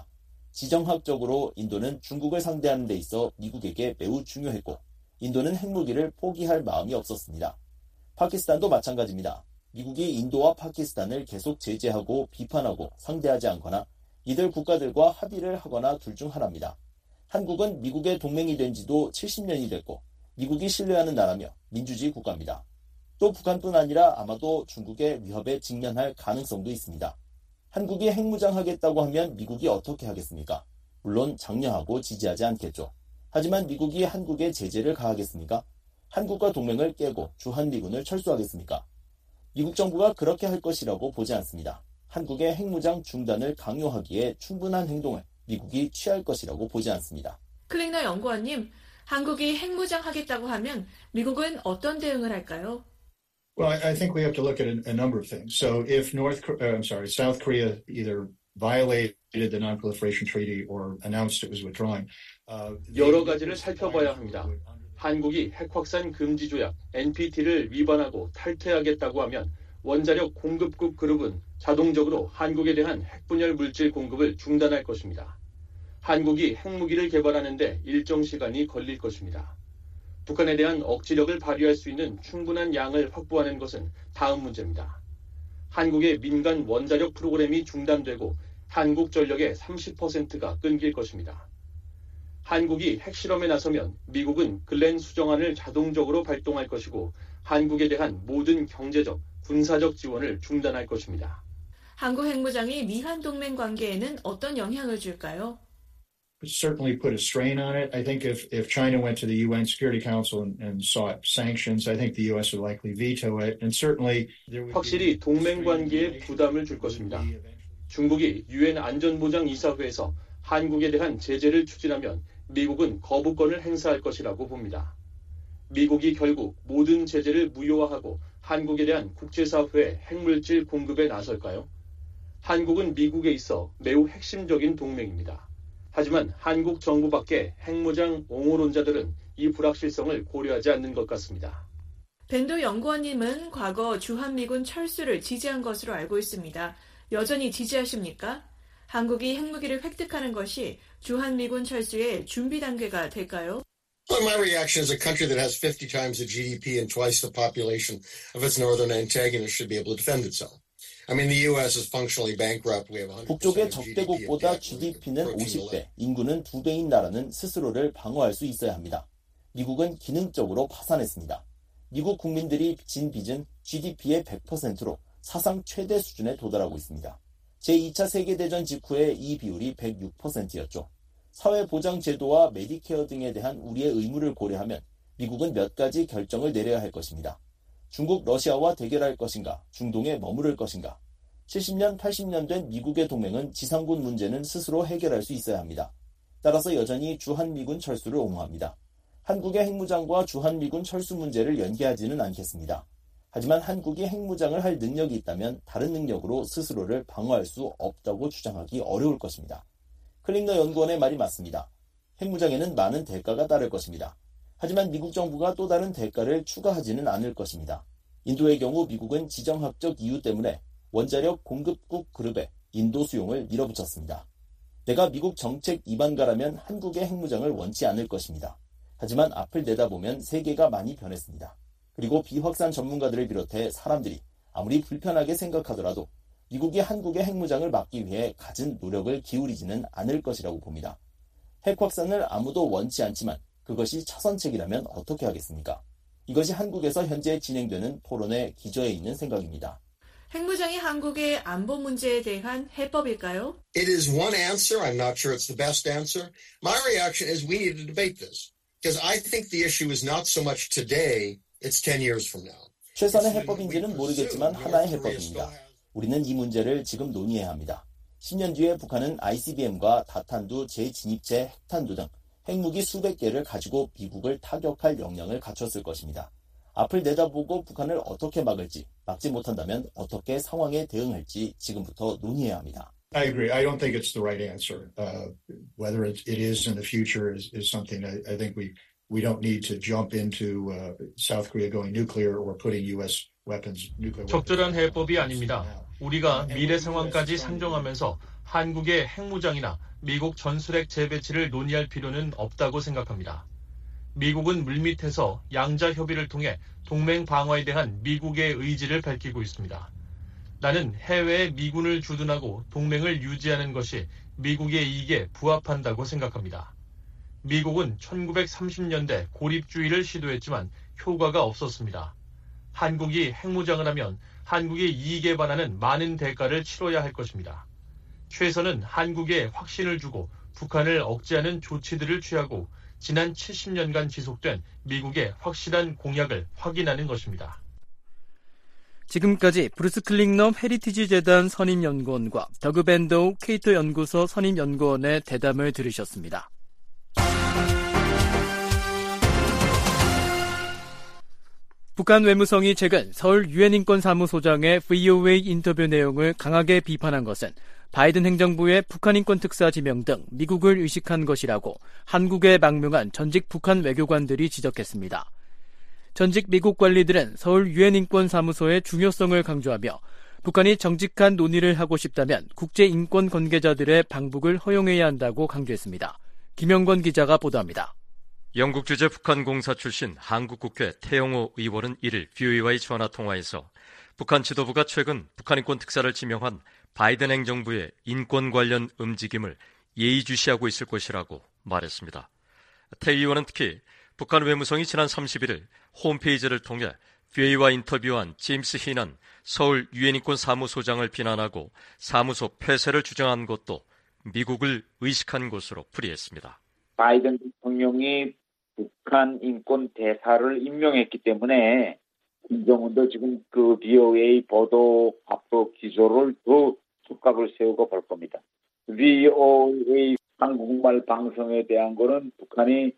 Speaker 12: 지정학적으로 인도는 중국을 상대하는 데 있어 미국에게 매우 중요했고 인도는 핵무기를 포기할 마음이 없었습니다. 파키스탄도 마찬가지입니다. 미국이 인도와 파키스탄을 계속 제재하고 비판하고 상대하지 않거나 이들 국가들과 합의를 하거나 둘 중 하나입니다. 한국은 미국의 동맹이 된 지도 70년이 됐고 미국이 신뢰하는 나라며 민주주의 국가입니다. 또 북한뿐 아니라 아마도 중국의 위협에 직면할 가능성도 있습니다. 한국이 핵무장하겠다고 하면 미국이 어떻게 하겠습니까? 물론 장려하고 지지하지 않겠죠. 하지만 미국이 한국에 제재를 가하겠습니까? 한국과 동맹을 깨고 주한미군을 철수하겠습니까? 미국 정부가 그렇게 할 것이라고 보지 않습니다. 한국의 핵무장 중단을 강요하기에 충분한 행동을 미국이 취할 것이라고 보지 않습니다.
Speaker 10: 클링너 연구원님, 한국이 핵무장하겠다고 하면 미국은 어떤 대응을 할까요?
Speaker 13: Well, I think we have to look at a number of things. So if South Korea either violated the Non-Proliferation Treaty or announced it was withdrawing.
Speaker 4: 여러 가지를 살펴봐야 합니다. 한국이 핵확산 금지 조약 NPT를 위반하고 탈퇴하겠다고 하면 원자력 공급국 그룹은 자동적으로 한국에 대한 핵분열 물질 공급을 중단할 것입니다. 한국이 핵무기를 개발하는데 일정 시간이 걸릴 것입니다. 북한에 대한 억지력을 발휘할 수 있는 충분한 양을 확보하는 것은 다음 문제입니다. 한국의 민간 원자력 프로그램이 중단되고 한국전력의 30%가 끊길 것입니다. 한국이 핵실험에 나서면 미국은 글렌 수정안을 자동적으로 발동할 것이고 한국에 대한 모든 경제적, 군사적 지원을 중단할 것입니다.
Speaker 10: 한국 핵무장이 미한 동맹 관계에는 어떤 영향을 줄까요?
Speaker 13: Certainly put a strain on it. I think if China went to the UN Security Council and sought sanctions, I think the U.S. would likely veto it. And certainly
Speaker 4: 확실히 동맹 관계에 부담을 줄 것입니다. 중국이 유엔 안전보장이사회에서 한국에 대한 제재를 추진하면 미국은 거부권을 행사할 것이라고 봅니다. 미국이 결국 모든 제재를 무효화하고 한국에 대한 국제사회의 핵물질 공급에 나설까요? 한국은 미국에 있어 매우 핵심적인 동맹입니다. 하지만 한국 정부 밖의 핵무장 옹호론자들은 이 불확실성을 고려하지 않는 것 같습니다.
Speaker 10: 벤도 연구원님은 과거 주한미군 철수를 지지한 것으로 알고 있습니다. 여전히 지지하십니까? 한국이 핵무기를 획득하는 것이 주한미군 철수의 준비 단계가 될까요?
Speaker 11: Well, my reaction is a country that has 50 times the GDP and twice the population of its northern antagonist should be able to defend itself. I mean, the U.S. is functionally bankrupt. We have 100%
Speaker 12: 북쪽의 적대국보다 GDP는 50배, 인구는 2배인 나라는 스스로를 방어할 수 있어야 합니다. 미국은 기능적으로 파산했습니다. 미국 국민들이 진 빚은 GDP의 100%로 사상 최대 수준에 도달하고 있습니다. 제2차 세계대전 직후에 이 비율이 106%였죠. 사회보장제도와 메디케어 등에 대한 우리의 의무를 고려하면 미국은 몇 가지 결정을 내려야 할 것입니다. 중국, 러시아와 대결할 것인가, 중동에 머무를 것인가. 70년, 80년 된 미국의 동맹은 지상군 문제는 스스로 해결할 수 있어야 합니다. 따라서 여전히 주한미군 철수를 옹호합니다. 한국의 핵무장과 주한미군 철수 문제를 연계하지는 않겠습니다. 하지만 한국이 핵무장을 할 능력이 있다면 다른 능력으로 스스로를 방어할 수 없다고 주장하기 어려울 것입니다. 클링너 연구원의 말이 맞습니다. 핵무장에는 많은 대가가 따를 것입니다. 하지만 미국 정부가 또 다른 대가를 추가하지는 않을 것입니다. 인도의 경우 미국은 지정학적 이유 때문에 원자력 공급국 그룹에 인도 수용을 밀어붙였습니다. 내가 미국 정책 이반가라면 한국의 핵무장을 원치 않을 것입니다. 하지만 앞을 내다보면 세계가 많이 변했습니다. 그리고 비확산 전문가들을 비롯해 사람들이 아무리 불편하게 생각하더라도 미국이 한국의 핵무장을 막기 위해 갖은 노력을 기울이지는 않을 것이라고 봅니다. 핵 확산을 아무도 원치 않지만 그것이 차선책이라면 어떻게 하겠습니까? 이것이 한국에서 현재 진행되는 토론의 기저에 있는 생각입니다.
Speaker 10: 핵무장이 한국의 안보 문제에 대한 해법일까요?
Speaker 11: It is one answer. I'm not sure it's the best answer. My reaction is we need to debate this. Because I think the issue is not so much today, it's 10 years from now.
Speaker 12: 최선의 해법인지는 모르겠지만 하나의 해법입니다. 우리는 이 문제를 지금 논의해야 합니다. 10년 뒤에 북한은 ICBM과 다탄두, 재진입체, 핵탄두 등 핵무기 수백 개를 가지고 미국을 타격할 역량을 갖췄을 것입니다. 앞을 내다보고 북한을 어떻게 막을지, 막지 못한다면 어떻게 상황에 대응할지 지금부터 논의해야 합니다.
Speaker 13: I agree. I don't think it's the right answer. Whether it is in the future is something I think we don't need to jump into South Korea going nuclear or putting U.S. weapons, nuclear weapons.
Speaker 4: 적절한 해법이 아닙니다. 우리가 미래 상황까지 상정하면서 한국의 핵무장이나 미국 전술핵 재배치를 논의할 필요는 없다고 생각합니다. 미국은 물밑에서 양자 협의를 통해 동맹 방어에 대한 미국의 의지를 밝히고 있습니다. 나는 해외에 미군을 주둔하고 동맹을 유지하는 것이 미국의 이익에 부합한다고 생각합니다. 미국은 1930년대 고립주의를 시도했지만 효과가 없었습니다. 한국이 핵무장을 하면 한국의 이익에 반하는 많은 대가를 치러야 할 것입니다. 최선은 한국에 확신을 주고 북한을 억제하는 조치들을 취하고 지난 70년간 지속된 미국의 확실한 공약을 확인하는 것입니다.
Speaker 3: 지금까지 브루스 클링넘 헤리티지 재단 선임연구원과 더그 밴도우 케이토 연구소 선임연구원의 대담을 들으셨습니다. 북한 외무성이 최근 서울 유엔 인권사무소장의 VOA 인터뷰 내용을 강하게 비판한 것은 바이든 행정부의 북한 인권 특사 지명 등 미국을 의식한 것이라고 한국에 망명한 전직 북한 외교관들이 지적했습니다. 전직 미국 관리들은 서울 유엔 인권사무소의 중요성을 강조하며 북한이 정직한 논의를 하고 싶다면 국제 인권 관계자들의 방북을 허용해야 한다고 강조했습니다. 김영권 기자가 보도합니다.
Speaker 14: 영국 주재 북한 공사 출신 한국국회 태영호 의원은 1일 VOA와의 전화통화에서 북한 지도부가 최근 북한 인권 특사를 지명한 바이든 행정부의 인권 관련 움직임을 예의주시하고 있을 것이라고 말했습니다. 태 의원은 특히 북한 외무성이 지난 31일 홈페이지를 통해 뷰웨이와 인터뷰한 제임스 히난 서울 유엔인권 사무소장을 비난하고 사무소 폐쇄를 주장한 것도 미국을 의식한 것으로 풀이했습니다.
Speaker 15: 바이든 대통령이 북한 인권 대사를 임명했기 때문에 김정은도 지금 그 VOA 보도 앞서 기조를 더 촉각을 세우고 볼 겁니다. VOA 한국말 방송에 대한 거는 북한이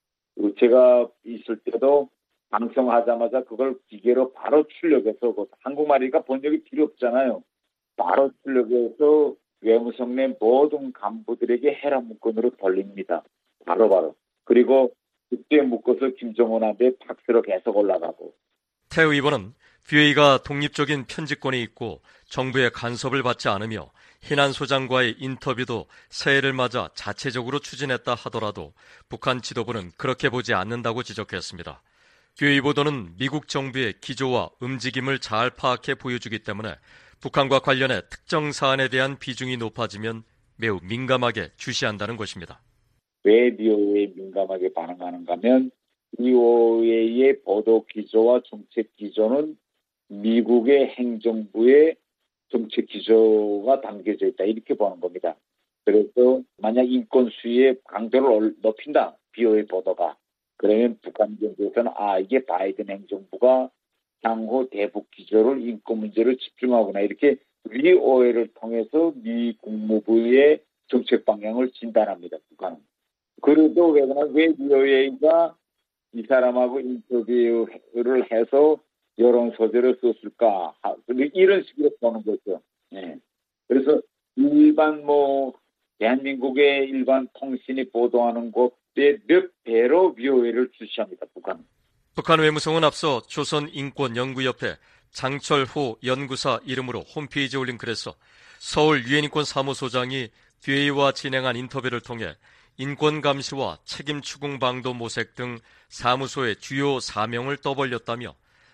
Speaker 15: 제가 있을 때도 방송하자마자 그걸 기계로 바로 출력해서 한국말이니까 번역이 필요 없잖아요. 바로 출력해서 외무성 내 모든 간부들에게 해라 문건으로 돌립니다. 바로바로. 그리고 그때 묶어서 김정은한테 팍스로 계속 올라가고.
Speaker 14: 태 의원은 뷰웨이가 독립적인 편집권이 있고 정부의 간섭을 받지 않으며 희난 소장과의 인터뷰도 새해를 맞아 자체적으로 추진했다 하더라도 북한 지도부는 그렇게 보지 않는다고 지적했습니다. 뷰웨이 보도는 미국 정부의 기조와 움직임을 잘 파악해 보여주기 때문에 북한과 관련해 특정 사안에 대한 비중이 높아지면 매우 민감하게 주시한다는 것입니다.
Speaker 15: 왜 BOA에 민감하게 반응하는가 하면 BOA의 보도 기조와 정책 기조는 미국의 행정부의 정책 기조가 담겨져 있다 이렇게 보는 겁니다. 그래서 만약 인권 수위의 강도를 높인다 BOA 보도가 그러면 북한 정부에서는 이게 바이든 행정부가 향후 대북 기조를 인권 문제를 집중하구나 이렇게 BOA를 통해서 미 국무부의 정책 방향을 진단합니다. 북한은. 그래도 왜 BOA가 이 사람하고 인터뷰를 해서 여론 소재를 썼을까 이런 식으로 보는 거죠. 네. 그래서 일반 대한민국의 일반 통신이 보도하는 것에 몇 배로 BOA를 주시합니다.
Speaker 14: 북한 외무성은 앞서 조선인권연구협회 장철호 연구사 이름으로 홈페이지에 올린 글에서 서울 유엔인권 사무소장이 뷰웨이와 진행한 인터뷰를 통해 인권 감시와 책임 추궁 방도 모색 등 사무소의 주요 사명을 떠벌렸다며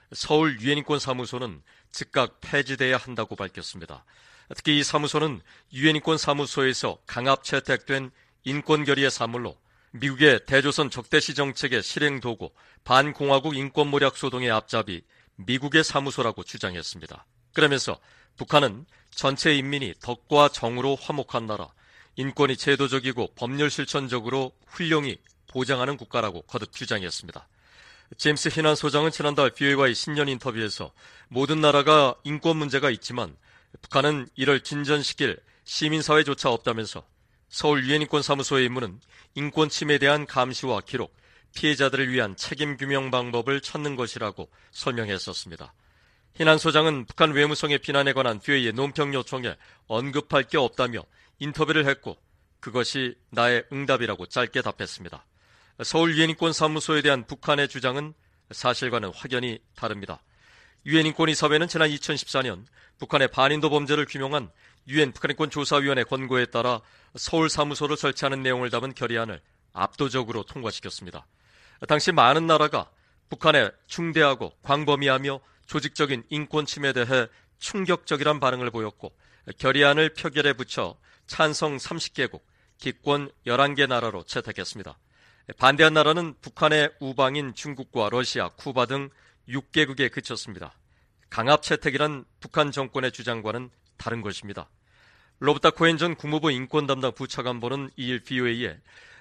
Speaker 14: 서울 유엔인권 사무소는 즉각 폐지돼야 한다고 밝혔습니다. 특히 이 사무소는 유엔인권 사무소에서 강압 채택된 인권 결의의 사물로 미국의 대조선 적대시 정책의 실행 도구 반공화국 인권 모략 소동의 앞잡이 미국의 사무소라고 주장했습니다. 그러면서 북한은 전체 인민이 덕과 정으로 화목한 나라, 인권이 제도적이고 법률 실천적으로 훌륭히 보장하는 국가라고 거듭 주장했습니다. 제임스 희난 소장은 지난달 뷰웨이와의 신년 인터뷰에서 모든 나라가 인권 문제가 있지만 북한은 이를 진전시킬 시민사회조차 없다면서 서울 유엔인권 사무소의 임무는 인권 침해에 대한 감시와 기록, 피해자들을 위한 책임 규명 방법을 찾는 것이라고 설명했었습니다. 희난 소장은 북한 외무성의 비난에 관한 뷰웨이의 논평 요청에 언급할 게 없다며 인터뷰를 했고 그것이 나의 응답이라고 짧게 답했습니다. 서울 유엔인권 사무소에 대한 북한의 주장은 사실과는 확연히 다릅니다. 유엔인권이사회는 지난 2014년 북한의 반인도 범죄를 규명한 유엔 북한인권 조사위원회 권고에 따라 서울 사무소를 설치하는 내용을 담은 결의안을 압도적으로 통과시켰습니다. 당시 많은 나라가 북한의 중대하고 광범위하며 조직적인 인권 침해에 대해 충격적이란 반응을 보였고 결의안을 표결에 붙여 찬성 30개국, 기권 11개 나라로 채택했습니다. 반대한 나라는 북한의 우방인 중국과 러시아, 쿠바 등 6개국에 그쳤습니다. 강압 채택이란 북한 정권의 주장과는 다른 것입니다. 로버타 코엔 전 국무부 인권 담당 부차관보는 2일 BOA에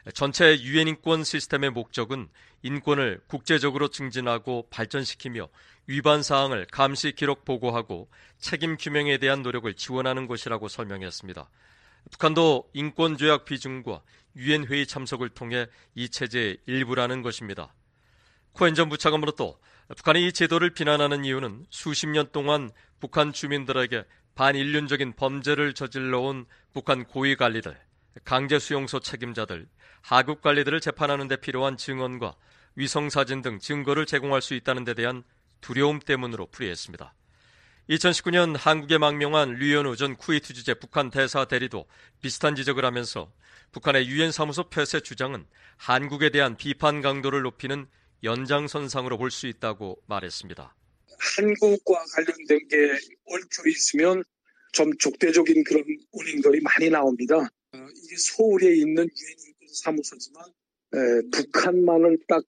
Speaker 14: 전체 유엔 인권 시스템의 목적은 인권을 국제적으로 증진하고 발전시키며 위반 사항을 감시 기록 보고하고 책임 규명에 대한 노력을 지원하는 것이라고 설명했습니다. 북한도 인권조약 비준과 유엔 회의 참석을 통해 이 체제의 일부라는 것입니다. 코엔 전 부차관보는 또 북한이 이 제도를 비난하는 이유는 수십 년 동안 북한 주민들에게 반인륜적인 범죄를 저질러온 북한 고위관리들, 강제수용소 책임자들, 하급관리들을 재판하는 데 필요한 증언과 위성사진 등 증거를 제공할 수 있다는 데 대한 두려움 때문으로 풀이했습니다. 2019년 한국에 망명한 류현우 전 쿠웨이트 주재 북한 대사 대리도 비슷한 지적을 하면서 북한의 유엔 사무소 폐쇄 주장은 한국에 대한 비판 강도를 높이는 연장선상으로 볼 수 있다고 말했습니다.
Speaker 16: 한국과 관련된 게 얽혀 있으면 좀 적대적인 그런 운행들이 많이 나옵니다. 이게 서울에 있는 유엔 사무소지만 북한만을 딱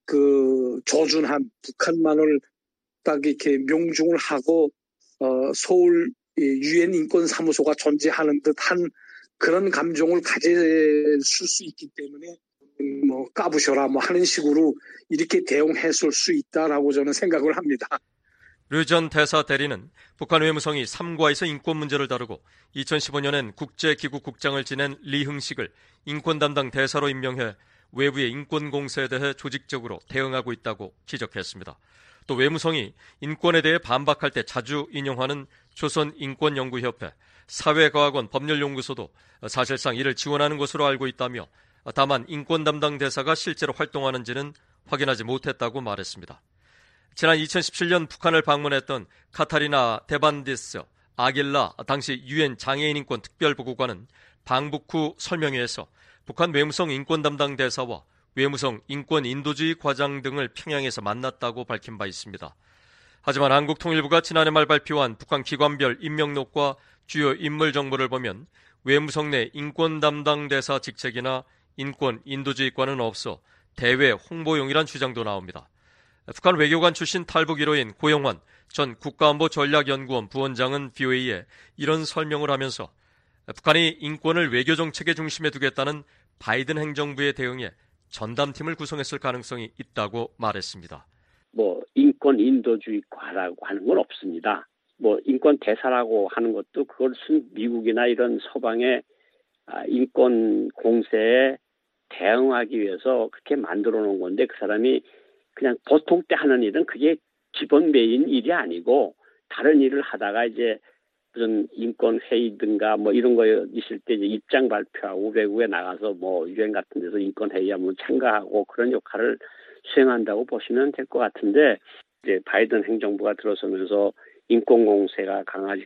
Speaker 16: 조준한 북한만을 딱 이렇게 명중을 하고 서울 유엔 인권사무소가 존재하는 듯한 그런 감정을 가질 수 있기 때문에 뭐 까부셔라 뭐 하는 식으로 이렇게 대응했을 수 있다라고 저는 생각을 합니다.
Speaker 14: 류 전 대사 대리는 북한 외무성이 3과에서 인권 문제를 다루고 2015년엔 국제기구 국장을 지낸 리흥식을 인권 담당 대사로 임명해 외부의 인권 공세에 대해 조직적으로 대응하고 있다고 지적했습니다. 또 외무성이 인권에 대해 반박할 때 자주 인용하는 조선인권연구협회, 사회과학원 법률연구소도 사실상 이를 지원하는 것으로 알고 있다며 다만 인권 담당 대사가 실제로 활동하는지는 확인하지 못했다고 말했습니다. 지난 2017년 북한을 방문했던 카타리나 데반디스 아길라 당시 유엔 장애인인권 특별보고관은 방북 후 설명회에서 북한 외무성 인권 담당 대사와 외무성 인권 인도주의 과장 등을 평양에서 만났다고 밝힌 바 있습니다. 하지만 한국통일부가 지난해 말 발표한 북한 기관별 임명록과 주요 인물 정보를 보면 외무성 내 인권 담당 대사 직책이나 인권 인도주의과는 없어 대외 홍보용이란 주장도 나옵니다. 북한 외교관 출신 탈북 1호인 고영환 전 국가안보전략연구원 부원장은 VOA에 이런 설명을 하면서 북한이 인권을 외교정책의 중심에 두겠다는 바이든 행정부의 대응에 전담팀을 구성했을 가능성이 있다고 말했습니다.
Speaker 17: 인권 인도주의과라고 하는 건 없습니다. 인권 대사라고 하는 것도 그것은 미국이나 이런 서방의 인권 공세에 대응하기 위해서 그렇게 만들어 놓은 건데 그 사람이 그냥 보통 때 하는 일은 그게 기본 메인 일이 아니고 다른 일을 하다가 이제 무슨 인권 회의든가 이런 거 있을 때 이제 입장 발표하고 외국에 나가서 유엔 같은 데서 인권 회의에 참가하고 그런 역할을 수행한다고 보시면 될 것 같은데 이제 바이든 행정부가 들어서면서 인권 공세가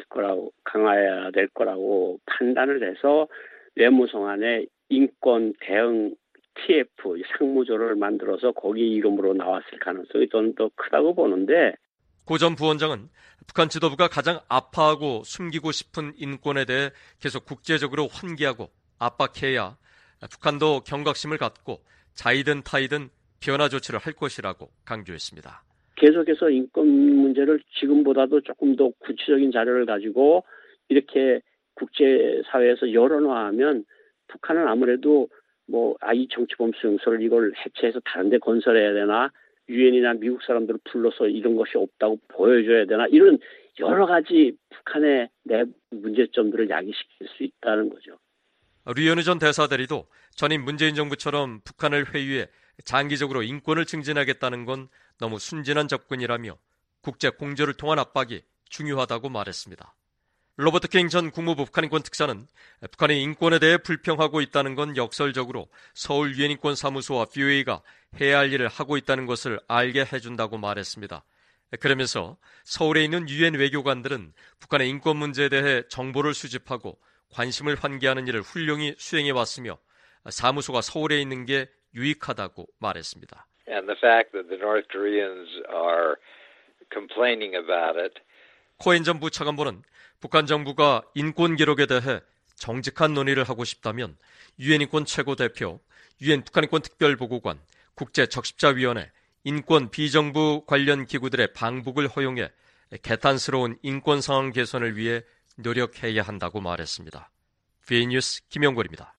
Speaker 17: 강화해야 될 거라고 판단을 해서 외무성 안에 인권 대응 TF 상무조를 만들어서 거기 이름으로 나왔을 가능성이 좀 더 크다고 보는데
Speaker 14: 고 전 부원장은 북한 지도부가 가장 아파하고 숨기고 싶은 인권에 대해 계속 국제적으로 환기하고 압박해야 북한도 경각심을 갖고 자이든 타이든 변화 조치를 할 것이라고 강조했습니다.
Speaker 17: 계속해서 인권 문제를 지금보다도 조금 더 구체적인 자료를 가지고 이렇게 국제사회에서 열어놓으면 북한은 아무래도 이 정치범 수용소를 이걸 해체해서 다른 데 건설해야 되나 유엔이나 미국 사람들을 불러서 이런 것이 없다고 보여줘야 되나 이런 여러 가지 북한의 내부 문제점들을 야기시킬 수 있다는 거죠.
Speaker 14: 류현우 전 대사 대리도 전임 문재인 정부처럼 북한을 회유해 장기적으로 인권을 증진하겠다는 건 너무 순진한 접근이라며 국제 공조를 통한 압박이 중요하다고 말했습니다. 로버트 킹 전 국무부 북한인권 특사는 북한이 인권에 대해 불평하고 있다는 건 역설적으로 서울 유엔인권사무소와 VOA가 해야 할 일을 하고 있다는 것을 알게 해준다고 말했습니다. 그러면서 서울에 있는 유엔 외교관들은 북한의 인권 문제에 대해 정보를 수집하고 관심을 환기하는 일을 훌륭히 수행해 왔으며 사무소가 서울에 있는 게 유익하다고 말했습니다.
Speaker 18: And the fact that the North Koreans are complaining about it.
Speaker 14: 코엔 전 부차관보는 북한 정부가 인권 기록에 대해 정직한 논의를 하고 싶다면 유엔인권 최고대표, 유엔 북한인권 특별보고관, 국제적십자위원회, 인권 비정부 관련 기구들의 방북을 허용해 개탄스러운 인권 상황 개선을 위해 노력해야 한다고 말했습니다. VA 뉴스 김영걸입니다.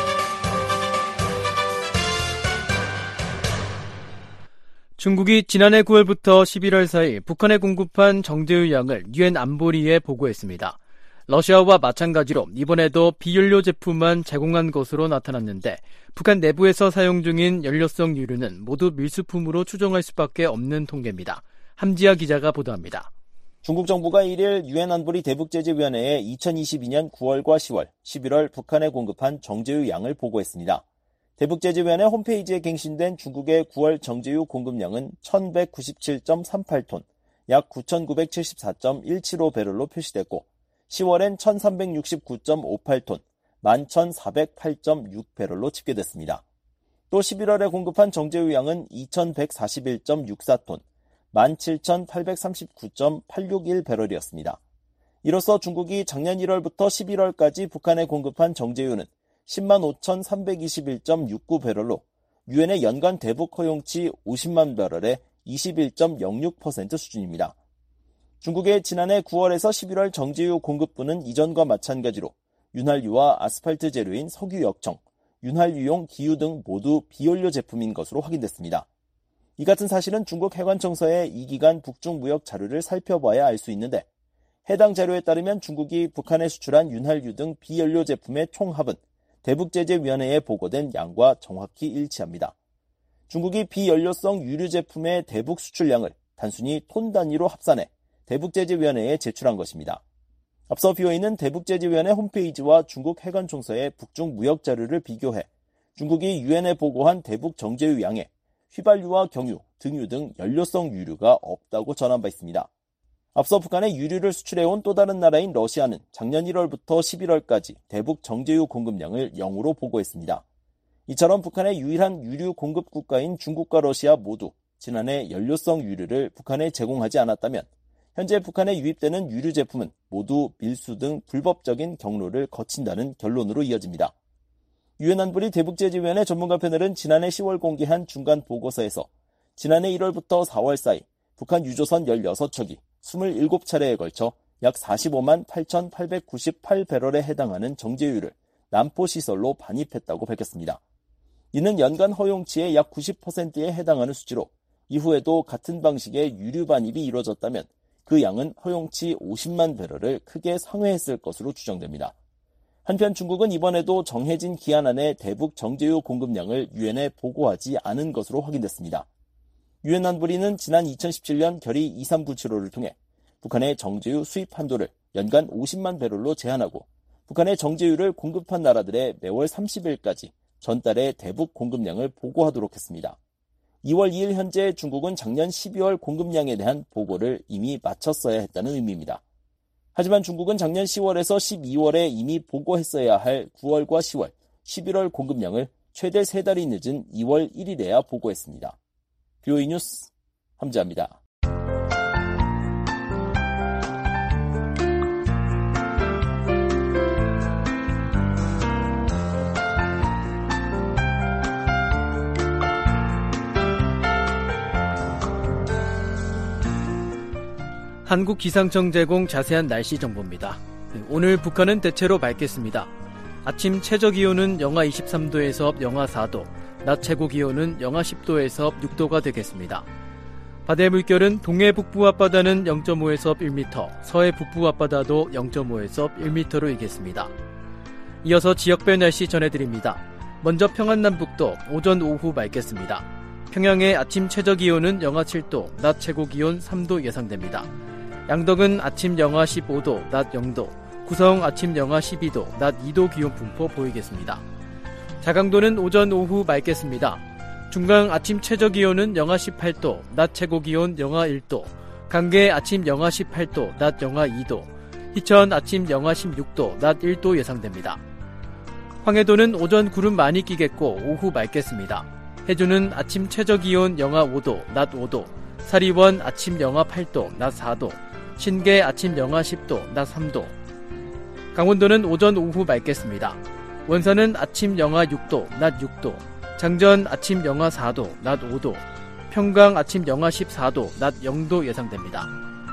Speaker 3: 중국이 지난해 9월부터 11월 사이 북한에 공급한 정제유 양을 유엔 안보리에 보고했습니다. 러시아와 마찬가지로 이번에도 비연료 제품만 제공한 것으로 나타났는데 북한 내부에서 사용 중인 연료성 유류는 모두 밀수품으로 추정할 수밖에 없는 통계입니다. 함지아 기자가 보도합니다.
Speaker 12: 중국 정부가 1일 유엔 안보리 대북제재위원회에 2022년 9월과 10월, 11월 북한에 공급한 정제유 양을 보고했습니다. 대북제재위원회 홈페이지에 갱신된 중국의 9월 정제유 공급량은 1197.38톤, 약 9974.175배럴로 표시됐고 10월엔 1369.58톤, 11,408.6배럴로 집계됐습니다. 또 11월에 공급한 정제유 양은 2141.64톤, 17,839.861배럴이었습니다. 이로써 중국이 작년 1월부터 11월까지 북한에 공급한 정제유는 105,321.69배럴로 유엔의 연간 대북 허용치 50만 배럴의 21.06% 수준입니다. 중국의 지난해 9월에서 11월 정제유 공급분은 이전과 마찬가지로 윤활유와 아스팔트 재료인 석유 역청, 윤활유용 기유 등 모두 비연료 제품인 것으로 확인됐습니다. 이 같은 사실은 중국 해관청서의 이 기간 북중 무역 자료를 살펴봐야 알 수 있는데 해당 자료에 따르면 중국이 북한에 수출한 윤활유 등 비연료 제품의 총합은 대북제재위원회에 보고된 양과 정확히 일치합니다. 중국이 비연료성 유류 제품의 대북 수출량을 단순히 톤 단위로 합산해 대북제재위원회에 제출한 것입니다. 앞서 BOA는 대북제재위원회 홈페이지와 중국 해관총서의 북중 무역 자료를 비교해 중국이 유엔에 보고한 대북 정제유 양에 휘발유와 경유, 등유 등 연료성 유류가 없다고 전한 바 있습니다. 앞서 북한에 유류를 수출해온 또 다른 나라인 러시아는 작년 1월부터 11월까지 대북 정제유 공급량을 0으로 보고했습니다. 이처럼 북한의 유일한 유류 공급 국가인 중국과 러시아 모두 지난해 연료성 유류를 북한에 제공하지 않았다면 현재 북한에 유입되는 유류 제품은 모두 밀수 등 불법적인 경로를 거친다는 결론으로 이어집니다. 유엔 안보리 대북제재위원회 전문가 패널은 지난해 10월 공개한 중간 보고서에서 지난해 1월부터 4월 사이 북한 유조선 16척이 27차례에 걸쳐 약 45만 8,898배럴에 해당하는 정제유를 남포시설로 반입했다고 밝혔습니다. 이는 연간 허용치의 약 90%에 해당하는 수치로 이후에도 같은 방식의 유류 반입이 이루어졌다면 그 양은 허용치 50만 배럴을 크게 상회했을 것으로 추정됩니다. 한편 중국은 이번에도 정해진 기한 안에 대북 정제유 공급량을 유엔에 보고하지 않은 것으로 확인됐습니다. 유엔 안보리는 지난 2017년 결의 2397호를 통해 북한의 정제유 수입 한도를 연간 50만 배럴로 제한하고 북한의 정제유를 공급한 나라들의 매월 30일까지 전달의 대북 공급량을 보고하도록 했습니다. 2월 2일 현재 중국은 작년 12월 공급량에 대한 보고를 이미 마쳤어야 했다는 의미입니다. 하지만 중국은 작년 10월에서 12월에 이미 보고했어야 할 9월과 10월, 11월 공급량을 최대 3달이 늦은 2월 1일에야 보고했습니다. BOA 뉴스 함재합니다.
Speaker 3: 한국기상청 제공 자세한 날씨 정보입니다. 오늘 북한은 대체로 맑겠습니다. 아침 최저기온은 영하 23도에서 영하 4도, 낮 최고기온은 영하 10도에서 6도가 되겠습니다. 바다의 물결은 동해 북부 앞바다는 0.5에서 1m, 서해 북부 앞바다도 0.5에서 1m로 일겠습니다. 이어서 지역별 날씨 전해드립니다. 먼저 평안남북도 오전 오후 맑겠습니다. 평양의 아침 최저기온은 영하 7도, 낮 최고기온 3도 예상됩니다. 양덕은 아침 영하 15도, 낮 0도, 구성 아침 영하 12도, 낮 2도 기온 분포 보이겠습니다. 자강도는 오전 오후 맑겠습니다. 중강 아침 최저기온은 영하 18도, 낮 최고기온 영하 1도, 강계 아침 영하 18도, 낮 영하 2도, 희천 아침 영하 16도, 낮 1도 예상됩니다. 황해도는 오전 구름 많이 끼겠고 오후 맑겠습니다. 해주는 아침 최저기온 영하 5도, 낮 5도, 사리원 아침 영하 8도, 낮 4도, 신계 아침 영하 10도, 낮 3도. 강원도는 오전 오후 맑겠습니다. 원산은 아침 영하 6도, 낮 6도, 장전 아침 영하 4도, 낮 5도, 평강 아침 영하 14도, 낮 0도 예상됩니다.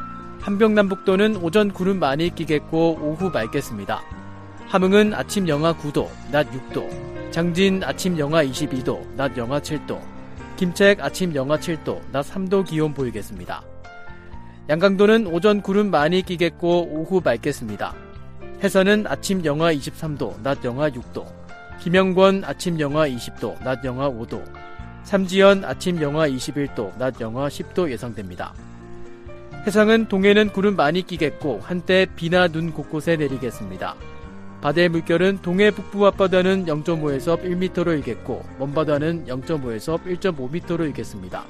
Speaker 3: 함경남북도는 오전 구름 많이 끼겠고 오후 맑겠습니다. 함흥은 아침 영하 9도, 낮 6도, 장진 아침 영하 22도, 낮 영하 7도, 김책 아침 영하 7도, 낮 3도 기온 보이겠습니다. 양강도는 오전 구름 많이 끼겠고 오후 맑겠습니다. 해선은 아침 영하 23도, 낮 영하 6도, 김영권 아침 영하 20도, 낮 영하 5도, 삼지연 아침 영하 21도, 낮 영하 10도 예상됩니다. 해상은 동해는 구름 많이 끼겠고 한때 비나 눈 곳곳에 내리겠습니다. 바다의 물결은 동해 북부 앞바다는 0.5에서 1m로 일겠고 먼바다는 0.5에서 1.5m로 일겠습니다.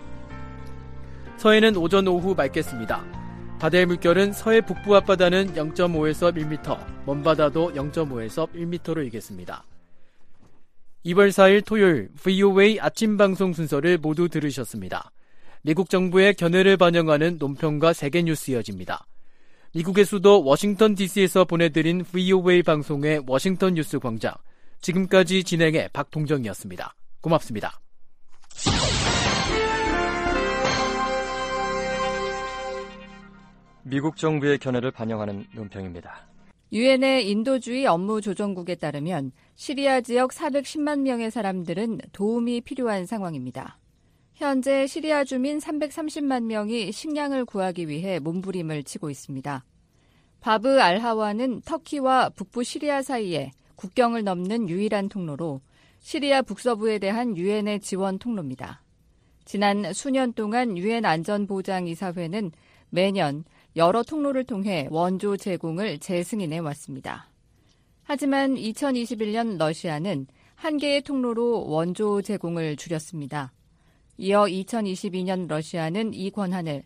Speaker 3: 서해는 오전 오후 맑겠습니다. 바다의 물결은 서해 북부 앞바다는 0.5에서 1m, 먼바다도 0.5에서 1m로 일겠습니다. 2월 4일 토요일 VOA 아침 방송 순서를 모두 들으셨습니다. 미국 정부의 견해를 반영하는 논평과 세계뉴스 이어집니다. 미국의 수도 워싱턴 DC에서 보내드린 VOA 방송의 워싱턴 뉴스 광장. 지금까지 진행의 박동정이었습니다. 고맙습니다.
Speaker 19: 미국 정부의 견해를 반영하는 논평입니다.
Speaker 6: 유엔의 인도주의 업무조정국에 따르면 시리아 지역 410만 명의 사람들은 도움이 필요한 상황입니다. 현재 시리아 주민 330만 명이 식량을 구하기 위해 몸부림을 치고 있습니다. 바브 알하와는 터키와 북부 시리아 사이에 국경을 넘는 유일한 통로로 시리아 북서부에 대한 유엔의 지원 통로입니다. 지난 수년 동안 유엔 안전보장이사회는 매년 여러 통로를 통해 원조 제공을 재승인해 왔습니다. 하지만 2021년 러시아는 한 개의 통로로 원조 제공을 줄였습니다. 이어 2022년 러시아는 이 권한을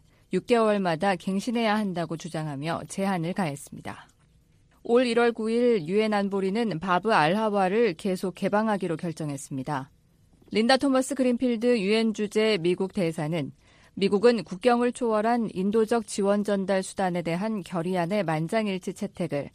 Speaker 6: 6개월마다 갱신해야 한다고 주장하며 제한을 가했습니다. 올 1월 9일 유엔 안보리는 바브 알하와를 계속 개방하기로 결정했습니다. 린다 토머스 그린필드 유엔 주재 미국 대사는 미국은 국경을 초월한 인도적 지원 전달 수단에 대한 결의안의 만장일치 채택을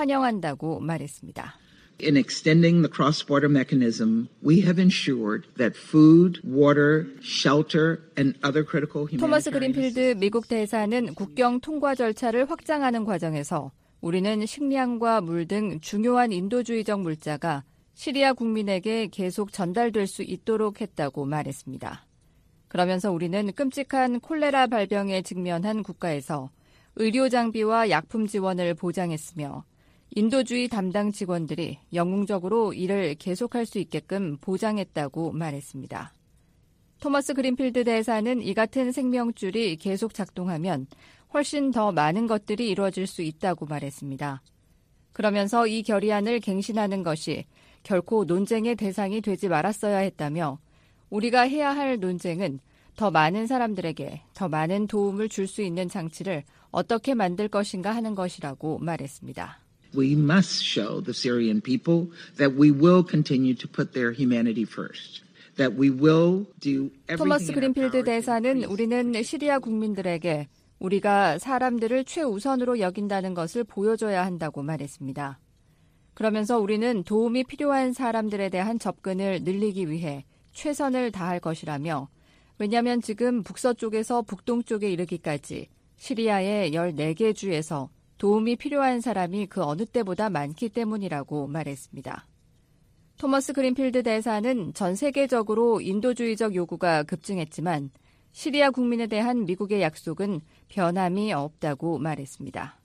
Speaker 6: 환영한다고 말했습니다.
Speaker 20: In extending the cross-border mechanism, we have ensured that food, water, shelter, and other critical humanitarian...
Speaker 6: 토머스 그린필드 미국 대사는 국경 통과 절차를 확장하는 과정에서 우리는 식량과 물 등 중요한 인도주의적 물자가 시리아 국민에게 계속 전달될 수 있도록 했다고 말했습니다. 그러면서 우리는 끔찍한 콜레라 발병에 직면한 국가에서 의료 장비와 약품 지원을 보장했으며 인도주의 담당 직원들이 영웅적으로 일을 계속할 수 있게끔 보장했다고 말했습니다. 토머스 그린필드 대사는 이 같은 생명줄이 계속 작동하면 훨씬 더 많은 것들이 이루어질 수 있다고 말했습니다. 그러면서 이 결의안을 갱신하는 것이 결코 논쟁의 대상이 되지 말았어야 했다며 우리가 해야 할 논쟁은 더 많은 사람들에게 더 많은 도움을 줄 수 있는 장치를 어떻게 만들 것인가 하는 것이라고 말했습니다.
Speaker 20: We must show the Syrian people that we will continue to put their humanity first. That we will do everything.
Speaker 6: 토머스 그린필드 대사는 우리는 시리아 국민들에게 우리가 사람들을 최우선으로 여긴다는 것을 보여줘야 한다고 말했습니다. 그러면서 우리는 도움이 필요한 사람들에 대한 접근을 늘리기 위해 최선을 다할 것이라며 왜냐하면 지금 북서쪽에서 북동쪽에 이르기까지 시리아의 14개 주에서 도움이 필요한 사람이 그 어느 때보다 많기 때문이라고 말했습니다. 토머스 그린필드 대사는 전 세계적으로 인도주의적 요구가 급증했지만 시리아 국민에 대한 미국의 약속은 변함이 없다고 말했습니다.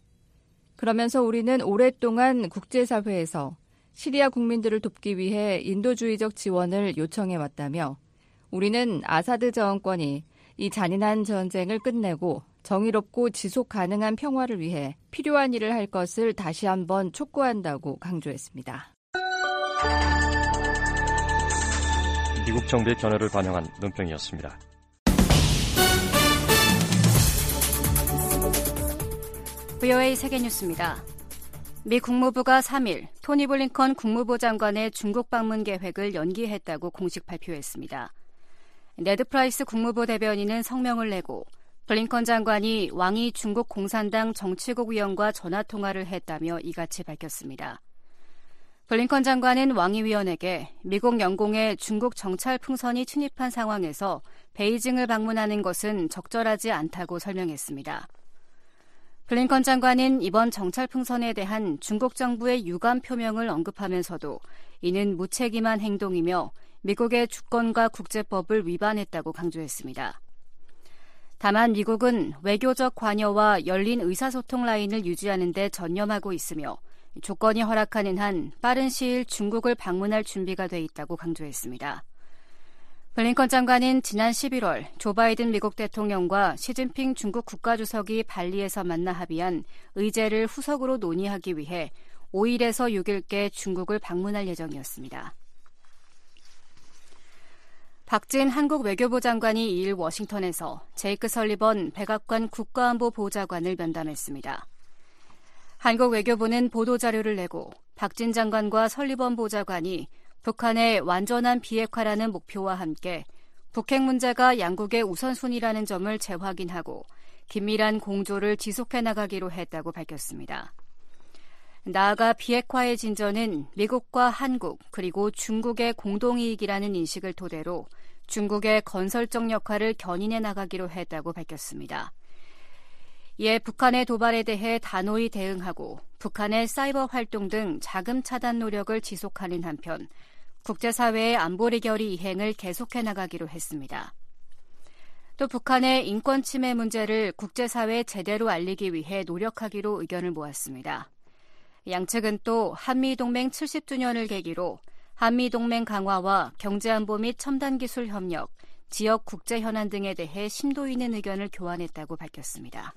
Speaker 6: 그러면서 우리는 오랫동안 국제사회에서 시리아 국민들을 돕기 위해 인도주의적 지원을 요청해왔다며 우리는 아사드 정권이 이 잔인한 전쟁을 끝내고 정의롭고 지속 가능한 평화를 위해 필요한 일을 할 것을 다시 한번 촉구한다고 강조했습니다.
Speaker 19: 미국 정부의 견해를 반영한 논평이었습니다.
Speaker 1: VOA 세계뉴스입니다. 미 국무부가 3일 토니 블링컨 국무부 장관의 중국 방문 계획을 연기했다고 공식 발표했습니다. 네드 프라이스 국무부 대변인은 성명을 내고 블링컨 장관이 왕이 중국 공산당 정치국 위원과 전화통화를 했다며 이같이 밝혔습니다. 블링컨 장관은 왕위위원에게 미국 영공에 중국 정찰 풍선이 침입한 상황에서 베이징을 방문하는 것은 적절하지 않다고 설명했습니다. 블링컨 장관은 이번 정찰 풍선에 대한 중국 정부의 유감 표명을 언급하면서도 이는 무책임한 행동이며 미국의 주권과 국제법을 위반했다고 강조했습니다. 다만 미국은 외교적 관여와 열린 의사소통 라인을 유지하는 데 전념하고 있으며 조건이 허락하는 한 빠른 시일 중국을 방문할 준비가 돼 있다고 강조했습니다. 블링컨 장관은 지난 11월 조 바이든 미국 대통령과 시진핑 중국 국가주석이 발리에서 만나 합의한 의제를 후속으로 논의하기 위해 5일에서 6일께 중국을 방문할 예정이었습니다. 박진 한국 외교부 장관이 2일 워싱턴에서 제이크 설리번 백악관 국가안보보좌관을 면담했습니다. 한국 외교부는 보도자료를 내고 박진 장관과 설리번 보좌관이 북한의 완전한 비핵화라는 목표와 함께 북핵 문제가 양국의 우선순위라는 점을 재확인하고 긴밀한 공조를 지속해 나가기로 했다고 밝혔습니다. 나아가 비핵화의 진전은 미국과 한국 그리고 중국의 공동이익이라는 인식을 토대로 중국의 건설적 역할을 견인해 나가기로 했다고 밝혔습니다. 이에 북한의 도발에 대해 단호히 대응하고 북한의 사이버 활동 등 자금 차단 노력을 지속하는 한편 국제사회의 안보리 결의 이행을 계속해 나가기로 했습니다. 또 북한의 인권 침해 문제를 국제사회에 제대로 알리기 위해 노력하기로 의견을 모았습니다. 양측은 또 한미동맹 70주년을 계기로 한미동맹 강화와 경제안보 및 첨단기술 협력, 지역 국제 현안 등에 대해 심도 있는 의견을 교환했다고 밝혔습니다.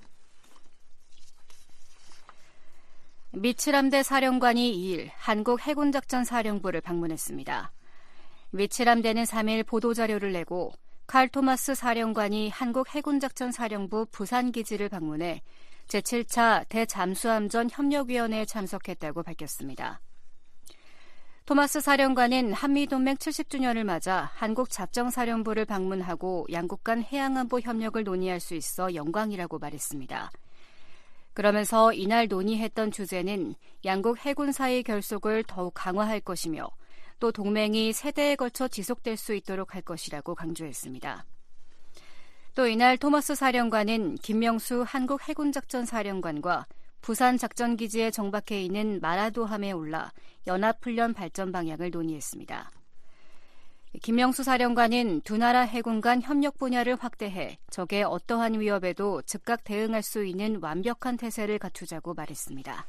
Speaker 1: 미 7함대 사령관이 2일 한국 해군작전사령부를 방문했습니다. 미 7함대는 3일 보도자료를 내고 칼 토마스 사령관이 한국 해군작전사령부 부산기지를 방문해 제7차 대잠수함전 협력위원회에 참석했다고 밝혔습니다. 토마스 사령관은 한미동맹 70주년을 맞아 한국 작정사령부를 방문하고 양국 간 해양안보 협력을 논의할 수 있어 영광이라고 말했습니다. 그러면서 이날 논의했던 주제는 양국 해군 사이 결속을 더욱 강화할 것이며 또 동맹이 세대에 걸쳐 지속될 수 있도록 할 것이라고 강조했습니다. 또 이날 토머스 사령관은 김명수 한국 해군작전사령관과 부산 작전기지에 정박해 있는 마라도함에 올라 연합훈련 발전 방향을 논의했습니다. 김명수 사령관은 두 나라 해군 간 협력 분야를 확대해 적의 어떠한 위협에도 즉각 대응할 수 있는 완벽한 태세를 갖추자고 말했습니다.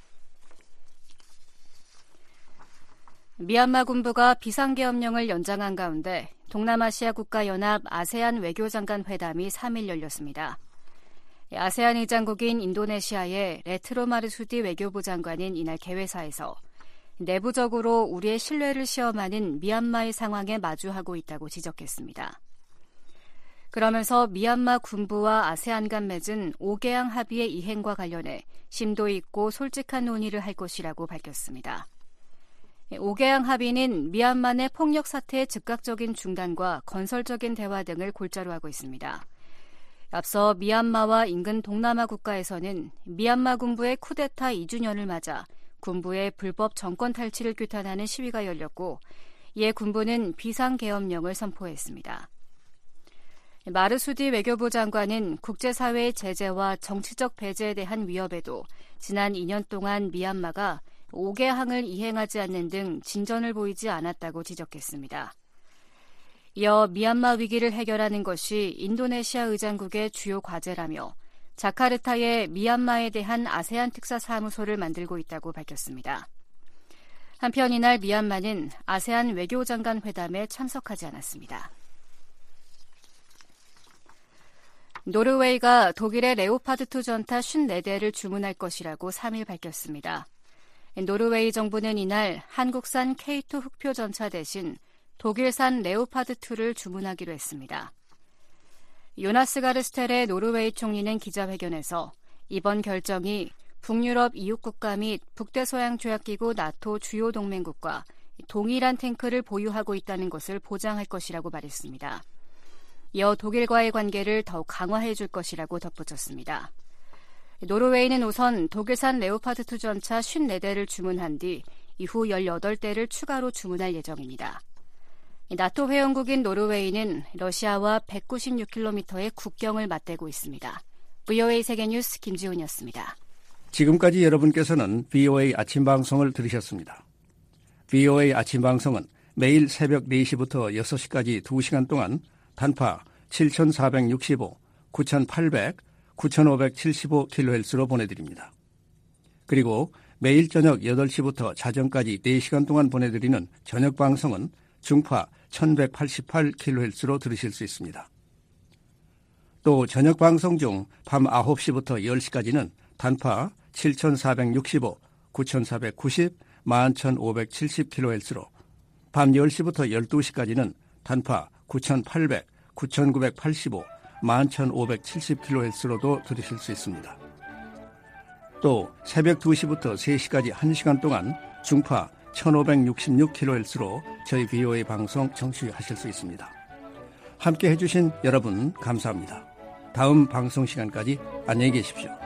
Speaker 1: 미얀마 군부가 비상계엄령을 연장한 가운데 동남아시아 국가연합 아세안 외교장관 회담이 3일 열렸습니다. 아세안 의장국인 인도네시아의 레트로 마르수디 외교부 장관은 이날 개회사에서 내부적으로 우리의 신뢰를 시험하는 미얀마의 상황에 마주하고 있다고 지적했습니다. 그러면서 미얀마 군부와 아세안 간 맺은 5개항 합의의 이행과 관련해 심도 있고 솔직한 논의를 할 것이라고 밝혔습니다. 5개항 합의는 미얀마 내 폭력 사태의 즉각적인 중단과 건설적인 대화 등을 골자로 하고 있습니다. 앞서 미얀마와 인근 동남아 국가에서는 미얀마 군부의 쿠데타 2주년을 맞아 군부의 불법 정권 탈취를 규탄하는 시위가 열렸고 이에 군부는 비상계엄령을 선포했습니다. 마르수디 외교부 장관은 국제사회의 제재와 정치적 배제에 대한 위협에도 지난 2년 동안 미얀마가 5개항을 이행하지 않는 등 진전을 보이지 않았다고 지적했습니다. 이어 미얀마 위기를 해결하는 것이 인도네시아 의장국의 주요 과제라며 자카르타에 미얀마에 대한 아세안 특사 사무소를 만들고 있다고 밝혔습니다. 한편 이날 미얀마는 아세안 외교장관 회담에 참석하지 않았습니다. 노르웨이가 독일의 레오파드2 전타 54대를 주문할 것이라고 3일 밝혔습니다. 노르웨이 정부는 이날 한국산 K2 흑표 전차 대신 독일산 레오파드2를 주문하기로 했습니다. 요나스 가르스텔의 노르웨이 총리는 기자회견에서 이번 결정이 북유럽 이웃국가 및 북대서양 조약기구 나토 주요 동맹국과 동일한 탱크를 보유하고 있다는 것을 보장할 것이라고 말했습니다. 이어 독일과의 관계를 더욱 강화해 줄 것이라고 덧붙였습니다. 노르웨이는 우선 독일산 레오파드2 전차 54대를 주문한 뒤 이후 18대를 추가로 주문할 예정입니다. 나토 회원국인 노르웨이는 러시아와 196km의 국경을 맞대고 있습니다. VOA 세계뉴스 김지훈이었습니다.
Speaker 21: 지금까지 여러분께서는 VOA 아침 방송을 들으셨습니다. VOA 아침 방송은 매일 새벽 4시부터 6시까지 2시간 동안 단파 7465, 9800, 9575kHz로 보내드립니다. 그리고 매일 저녁 8시부터 자정까지 4시간 동안 보내드리는 저녁 방송은 중파 1188kHz로 들으실 수 있습니다. 또 저녁 방송 중 밤 9시부터 10시까지는 단파 7465, 9490, 11570kHz로 밤 10시부터 12시까지는 단파 9800, 9985, 11570kHz로도 들으실 수 있습니다. 또 새벽 2시부터 3시까지 1시간 동안 중파 1566kHz로 저희 VOA 방송 청취하실 수 있습니다. 함께 해주신 여러분 감사합니다. 다음 방송 시간까지 안녕히 계십시오.